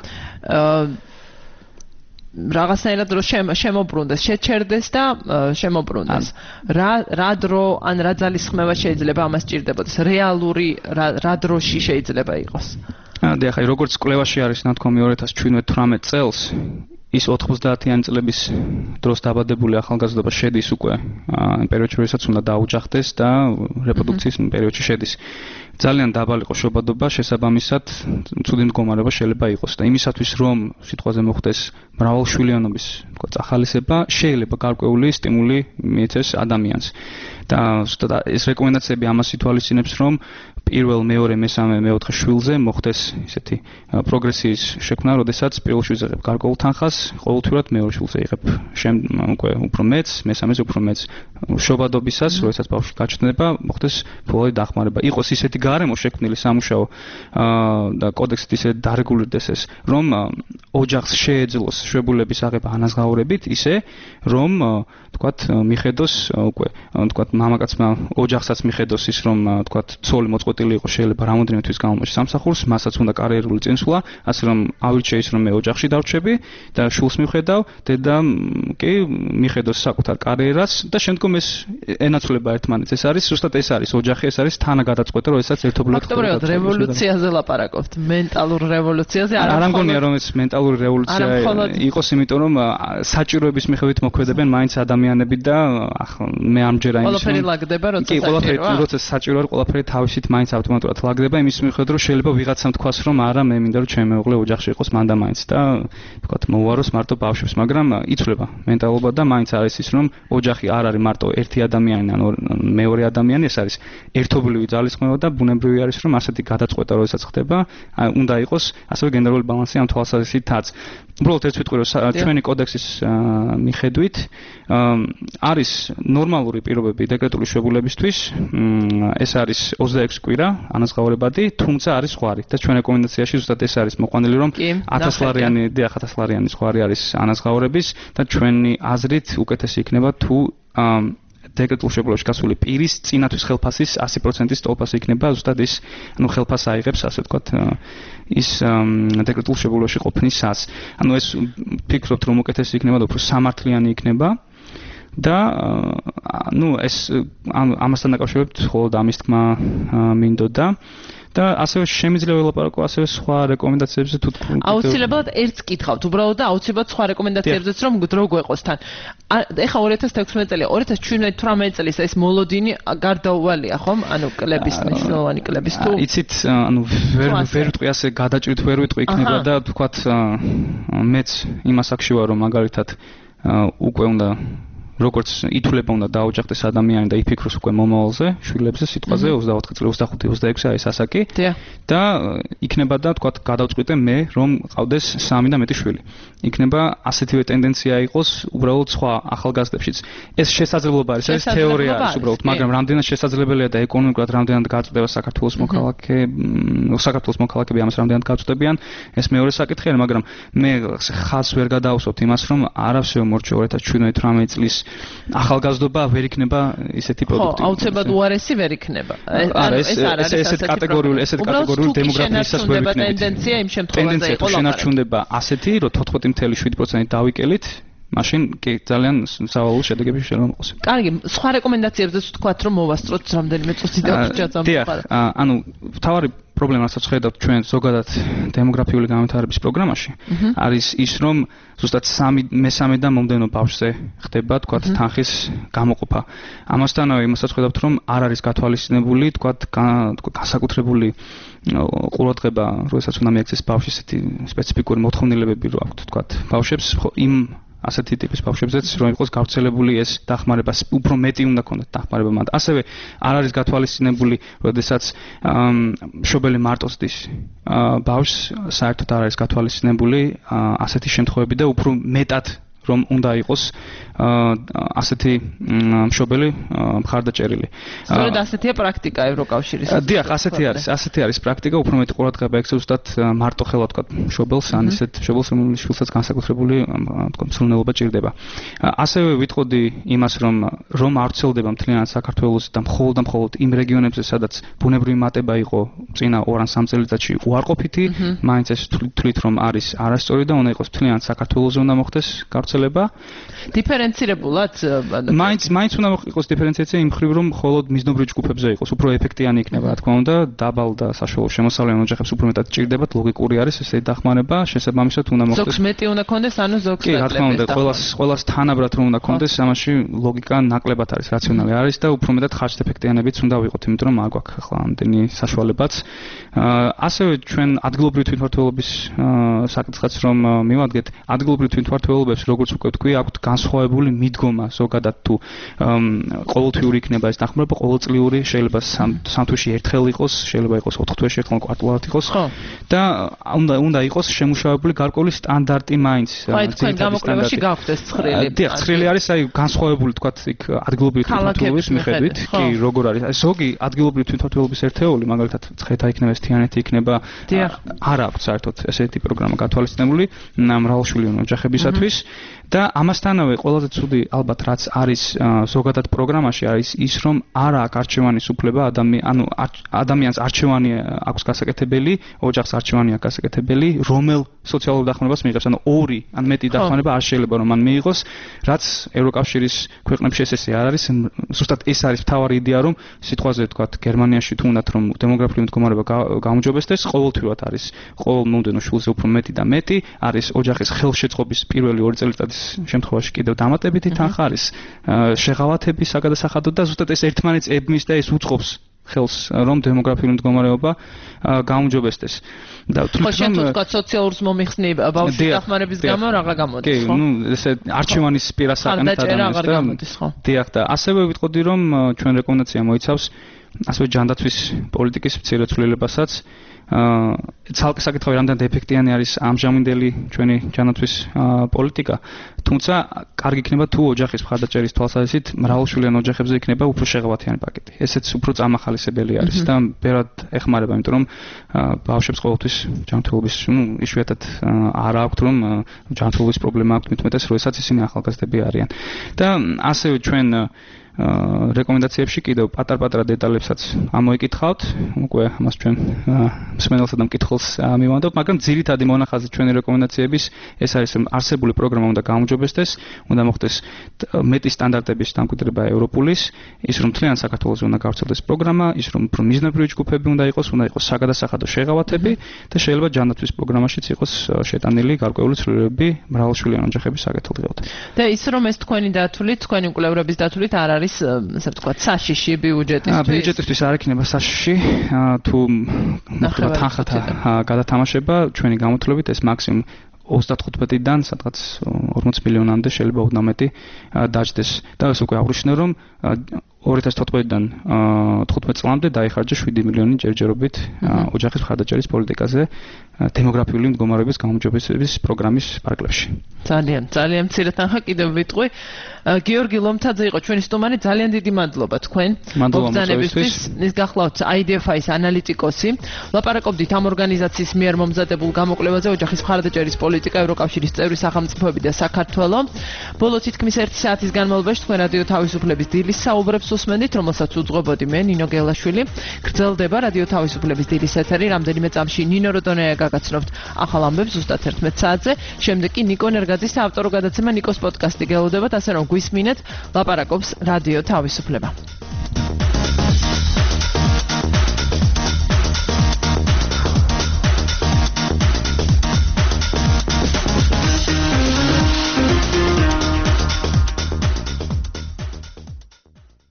რაღაცნაირად რო შემოbrunდეს, შეჩერდეს და შემოbrunდეს. რა დრო ან რა ძალისხმევა შეიძლება ამას ჭირდებოდეს? რეალური რა დროში შეიძლება იყოს? დიახ, როგორც კვლევაში არის ნათქვამი 2017-18 წელს ის 90-იანი წლების დროს დაბადებული ახალგაზრდობა შედის უკვე პერიოდში, როდესაც უნდა დაუჯახდეს და რეპროდუქციის პერიოდში შედის. ძალიან დაბალი იყო შობადობა, შესაბამისად, ცუდი მდგომარეობა შეიძლება იყოს და იმისათვის რომ სიტყვაზე მოხდეს მრავალშვილიანობის წახალისება, შეიძლება გარკვეული სტიმული მიეცეს ადამიანს. და ეს რეკომენდაციები ამას ითვალისწინებს, რომ პირველ, მეორე, მესამე, მეოთხე შვილზე მოხდეს ისეთი პროგრესიის შექმნა, როდესაც პირველ შვილზე იღებ გარკვეულ თანხას, ყოველთვიურად მეორე შვილზე იღებ უკვე უფრო მეც, მესამეზე უფრო მეც. შობადობისას, როდესაც ბავშვი გაჩნდება, მოხდეს ფულის დახმარება. იყოს ისეთი გარემო შექმნილი სამუშაო და კოდექსით ისე დარეგულირდეს ეს, რომ ოჯახს შეეძლოს შვებულების აღება ანაზღაურებით ისე, რომ თქვათ მიხედოს უკვე თქვათ მამაკაცმა ოჯახსაც მიხედოს ის, რომ თქვათ ცოლი მოწყვეტილი იყო შეიძლება რამოდენიმე თვის განმავლობაში სამსახურს, მასაც უნდა კარიერული წინსვლა, ასე რომ ავირჩე ის, რომ მე ოჯახში დავრჩები და შულს მივხედავ, დედამ კი მიხედოს საკუთარ კარიერას და შემდგომ ეს ენაცვლება ერთმანეთს. ეს არის ზუსტად ეს არის ოჯახი, ეს არის თანაგადაწყვეტა, როდესაც ერთობლივად ფაქტობრივად რევოლუციაზე ლაპარაკობთ, მენტალურ რევოლუციაზე. არ ამგონია რომ ეს მენტალური რევოლუცია იყოს, იმიტომ რომ საჭიროების მიხედვით მოქმედებენ მაინც ადამიანები და მე ამჯერა იმის ყველაფერი ლაგდება, როცა საჭიროა. როცა საჭიროა, ყველაფერი თავისით მაინც ავტომატურად ლაგდება იმის მიხედვით, რომ შეიძლება ვიღაცამ თქვას, რომ არა, მე მინდა რომ ჩემი მეუღლე ოჯახში იყოს მან და მაინც და თქვათ მოუაროს მარტო ბავშვებს, მაგრამ იცვლება მენტალობა და მაინც არის ის, რომ ოჯახი არ არის მარტო ერთი ადამიანი ან მეორე ადამიანი, ეს არის ერთობლივი ძალისხმევა და ბუნებრივი არის, რომ ასეთი გადაწყვეტა როდესაც ხდება, უნდა იყოს ასევე გენდერული ბალანსი ამ თვალსაზრისითაც. უბრალოდ ეს ვიტყვი, რომ ჩვენი კოდექსის მიხედვით არის ნორმალური პირობები დეკრეტული შვებულებისთვის, ეს არის 26 კვირა ანაზღაურებადი, თუმცა არის ზღვარი და ჩვენ რეკომენდაციაში ზუსტად ეს არის მოყვანილი, რომ 1000 ლარიანი ზღვარი არის ანაზღაურების და ჩვენი აზრით უკეთესი იქნება თუ დეკრეტულ შვებულებში გასული პირის წინათვის ხელფასის 100%-ის ტოლფასი იქნება, ზუსტად ის, ხელფასს აიღებს, ასე ვთქვათ, ის დეკრეტულ შვებულებში ყოფნისას. ეს ფიქრობთ, რომ უკეთესი იქნება და უფრო სამართლიანი იქნება. და ეს ამასთან დაკავშირებით მხოლოდ ამის თქმა მინდოდა და ასევე შემიძლია ველაპარაკო ასევე სხვა რეკომენდაციებზე თუ აუცილებლად ერთს კითხავთ უბრალოდ და აუცილებლად სხვა რეკომენდაციებზეც რომ დრო გვეყოს თან. ეხლა 2016 წელი 2017-18 წლის ეს მოლოდინი გარდაუვალია ხომ? კლების მნიშვნელოვანი კლების თუ იცით, ვერ ვიტყვი ასე გადაჭრით ვერ ვიტყვი იქნება და თქვათ მეც იმას აქში ვარ რომ მაგალითად უკვე უნდა როგორც ითვლება უნდა დაუჯახდეს ადამიანი და იფიქროს უკვე მომავალზე, შვილებზე, სიტყვაზე 24 წელი 25-26 არის ასაკი და იქნება და თქვათ გადავწყვიტე მე რომ ყავდეს 3 და მეტი შვილი. იქნება ასეთივე ტენდენცია იყოს უბრალოდ სხვა ახალგაზრდებშიც. ეს შესაძლებლობა არის, ეს თეორია არის უბრალოდ, მაგრამ რამდენად შესაძლებელია და ეკონომიკურად რამდენად გაწდება საქართველოს მოქალაქეები ამას რამდენად გაწდებიან, ეს მეორე საკითხია, მაგრამ მე ხაზს ვერ გადაავსობთ იმას, რომ არავის ვერ მორჩა 2017-18 წლის ახალგაზრდობა ვერ იქნება ისეთი პროდუქტი. აუცილებლად უარესი ვერ იქნება. ესეთ კატეგორიული დემოგრაფიისას ვერ იქნება. ტენდენცია იმ შემთხვევაში იყო შენარჩუნდება ასეთი, რომ 14.7% დავიკელით, მაშინ კი ძალიან სავალალო შედეგები შეიძლება მოყოს. კარგი, სხვა რეკომენდაციებზეც ვთქვათ, რომ მოვასწროთ რამდენიმე წუთი და ვჭაც ამ მთავარი პრობლემა, რასაც ხედავთ ჩვენ ზოგადად დემოგრაფიული განვითარების პროგრამაში, არის ის, რომ ზუსტად მესამე და მომდევნო ბავშვზე ხდება, თქვათ, თანხის გამოყოფა. ამასთანავე იმასაც ხედავთ, რომ არ არის გათვალისწინებული, თქვათ, განსაკუთრებული ყურადღება, როდესაც უნდა მიექცეს ბავშვის ესეთი სპეციფიკური მოთხოვნილებები რო აქვთ, თქვათ, ბავშვებს იმ ასეთი ტიპის ბავშვებზეც რომ იყოს გავრცელებული ეს დახმარება, უფრო მეტი უნდა ქონდეთ დახმარება მათ. ასევე არ არის გათვალისწინებული, როდესაც მშობელი მარტო ზრდის ბავშვს, საერთოდ არ არის გათვალისწინებული ასეთი შემთხვევები და უფრო მეტად რომ უნდა იყოს ასეთი მშობელი მხარდაჭერილი. სწორედ ასეთია პრაქტიკა ევროკავშირის. დიახ, ასეთი არის პრაქტიკა, უფრო მეტი ყურადღება ექცევს ზუსტად მარტო ხელა თქვა მშობელს, ან ისეთ მშობელს, რომელსაც შვილსაც განსაკუთრებული თქვა მსვლელობა ჭირდება. ასევე ვიტყოდი იმას, რომ არ ვრცელდება მთლიანად საქართველოს და მხოლოდ იმ რეგიონებზე, სადაც ბუნებრივი მატება იყო წინა 2 ან 3 წელიწადში უარყოფითი, მაინც ეს თვლით რომ არის არასწორი და უნდა იყოს მთლიანად საქართველოს უნდა მოხდეს გავრცელება. დიფერენცირებულად მაინც უნდა იყოს დიფერენციაცია იმ მხრივ რომ მხოლოდ მიზნობრივ ჯგუფებზე იყოს უფრო ეფექტიანი იქნება რა თქმა უნდა დაბალ და საშუალო შემოსავლიან ოჯახებს უფრო მეტად ჭირდებათ ლოგიკური არის ესეთი დახმარება შესაბამისად უნდა მოხდეს ზოგს მეტი უნდა კონდეს ანუ ზოგს კი რა თქმა უნდა ყველას თანაბრად რომ უნდა კონდეს ამაში ლოგიკა ნაკლებად არის რაციონალი არის და უფრო მეტად ხარჯ-ეფექტიანებიც უნდა ვიყოთ იმიტომ რომ არ გვაქვს ახლა ამდენი საშუალებაც ასევე ჩვენ ადგილობრივი თვითმმართველობის საკითხიც რომ მივადგეთ ადგილობრივი თვითმმართველობებს როგორც უკვე თქვი აქვთ განსხვავებული მიდგომა ზოგადად თუ ყოველთვიური იქნება ეს დახმარება ყოველწლიური შეიძლება სამ თვეში ერთხელ იყოს შეიძლება იყოს 4 თვეში ერთხელ კვარტალად იყოს და უნდა იყოს შემუშავებული გარკვეული სტანდარტი მაინც თქვენ გამოკვლევაში გაქვთ ეს ცხრილი დიახ ცხრილი არის აი განსხვავებული თქვათ იქ ადგილობრივი თვითმმართველობის მიხედვით კი როგორ არის აი ზოგი ადგილობრივი თვითმმართველობის ერთეული მაგალითად ცხეთა იქნება თიანეთი იქნება არ აქვს საერთოდ ესეთი პროგრამა გათვალისწინებული მრავალშვილიანი ოჯახებისათვის და ამასთანავე ყველაზე ცუდი ალბათ რაც არის ზოგადად პროგრამაში არის ის რომ არ აქვს არჩევანის უფლება ადამიანს არჩევანი აქვს გასაკეთებელი ოჯახს არჩევანი აქვს გასაკეთებელი რომელ სოციალურ დახმარებას მიიღებს ანუ 2 ან მეტი დახმარება არ შეიძლება რომ მან მიიღოს რაც ევროკავშირის ქვეყნებში ესე არ არის ზუსტად ეს არის მთავარი იდეა რომ სიტყვაზე ვთქვათ გერმანიაში თუ უნდათ რომ დემოგრაფიული მდგომარეობა გაუმჯობესდეს ყოველთვიურად არის ყოველ მომდევნო შვილზე უფრო მეტი და მეტი არის ოჯახის ხელშეწყობის პირველი 2 წელიწადის შემთხვევაში კიდევ დამატებითი თანხა არის შეღავათების საგადასახადო და ზუსტად ეს ერთმანეთს ებმის და ეს უწყობს ხელს რომ დემოგრაფიული მდგომარეობა გაუმჯობესდეს და თვითონ თქვა სოციალურს მომიხსნი ბავშვის დახმარების გამო რაღა გამოდის ხო? კი, ნუ ესე არჩევანის პირასაკანით ადამიანს და დიახ და ასევე ვიტყოდი რომ ჩვენ რეკომენდაცია მოიცავს ასევე ჯანდაცვის პოლიტიკის მცირე ცვლილებასაც ცალკე საკითხავი რამდენად ეფექტიანი არის ამჟამინდელი ჩვენი ჯანდაცვის პოლიტიკა თუმცა კარგი იქნება თუ ოჯახის მხარდაჭერის თვალსაზრისით მრავალშვილიან ოჯახებზე იქნება უფრო შეღავათიანი პაკეტი ესეც უფრო წამახალისებელი არის და ბევრად ეხმარება იმიტომ რომ ბავშვებს ყოველთვის ჯანმრთელობის იშვიათად არ აქვთ რომ ჯანმრთელობის პრობლემა აქვთ მithumetes როდესაც ისინი ახალგაზრდები არიან და ასევე ჩვენ რეკომენდაციებში კიდევ პატარ-პატარა დეტალებსაც ამოიკითხავთ. უკვე ამას ჩვენ მსმენელსა და მკითხველს მივანდობთ, მაგრამ ძირითადი მონახაზი ჩვენი რეკომენდაციების ეს არის რომ არსებული პროგრამა უნდა გაუმჯობესდეს, უნდა მოხდეს მეტი სტანდარტების დამკვიდრება ევროპულის, ის რომ მთლიან საქართველოს უნდა გავრცელდეს პროგრამა, ის რომ უფრო მიზნებრივი ჯგუფები უნდა იყოს საგადასახადო შეღავათები და შეიძლება ჯანდაცვის პროგრამაშიც იყოს შეტანილი გარკვეული ცვლილებები მრავალშვილიანი ოჯახების საკითხად. და ის რომ ეს თქვენი დათვლით, თქვენი კვლევრების დათვლით არ არის ასე ვთქვათ საშიში ბიუჯეტისთვის. ბიუჯეტისთვის არ იქნება საშიში, თუ მოხდება თანხათა გადათამაშება, ჩვენი გამოთვლებით ეს მაქსიმუმ 35-დან სადღაც 40 მილიონამდე შეიძლება უდამეტი დაჯდეს. და ეს უკვე აღნიშნე რომ 2014-დან 15 წლამდე დაიხარჯა 7 მილიონი ჯერჯერობით ოჯახის მხარდაჭერის პოლიტიკაზე დემოგრაფიული მდგომარეობის გაუმჯობესების პროგრამის პარკლებში. ძალიან მცირე თანხა კიდევ ვიტყვი. გიორგი ლომთაძე იყო ჩვენი სტუმარი, ძალიან დიდი მადლობა თქვენ მოგზანებისთვის. ის გახლავთ IDFI-ის ანალიტიკოსი. ლაპარაკობდით ამ ორგანიზაციის მიერ მომზადებულ გამოკვლევაზე ოჯახის მხარდაჭერის პოლიტიკა ევროკავშირის წევრი სახელმწიფოები და საქართველო. ბოლო თითქმის 1 საათის განმავლობაში თქვენ რადიო თავისუფლების დილის საუბრებს უსმენდით, რომელსაც უძღვებოდი მე ნინო გელაშვილი. გრძელდება რადიო თავისუფლების დილის ეთერი, რამდენიმე წამში ნინო როდონეა გაგაცნობთ ახალ ამბებს ზუსტად 11 საათზე. შემდეგ კი ნიკო ნერგაძის საავტორო გადაცემა ნიკოს პოდკასტი გელოდებათ, ასე რომ გვისმინეთ ლაპარაკობს რადიო თავისუფლება.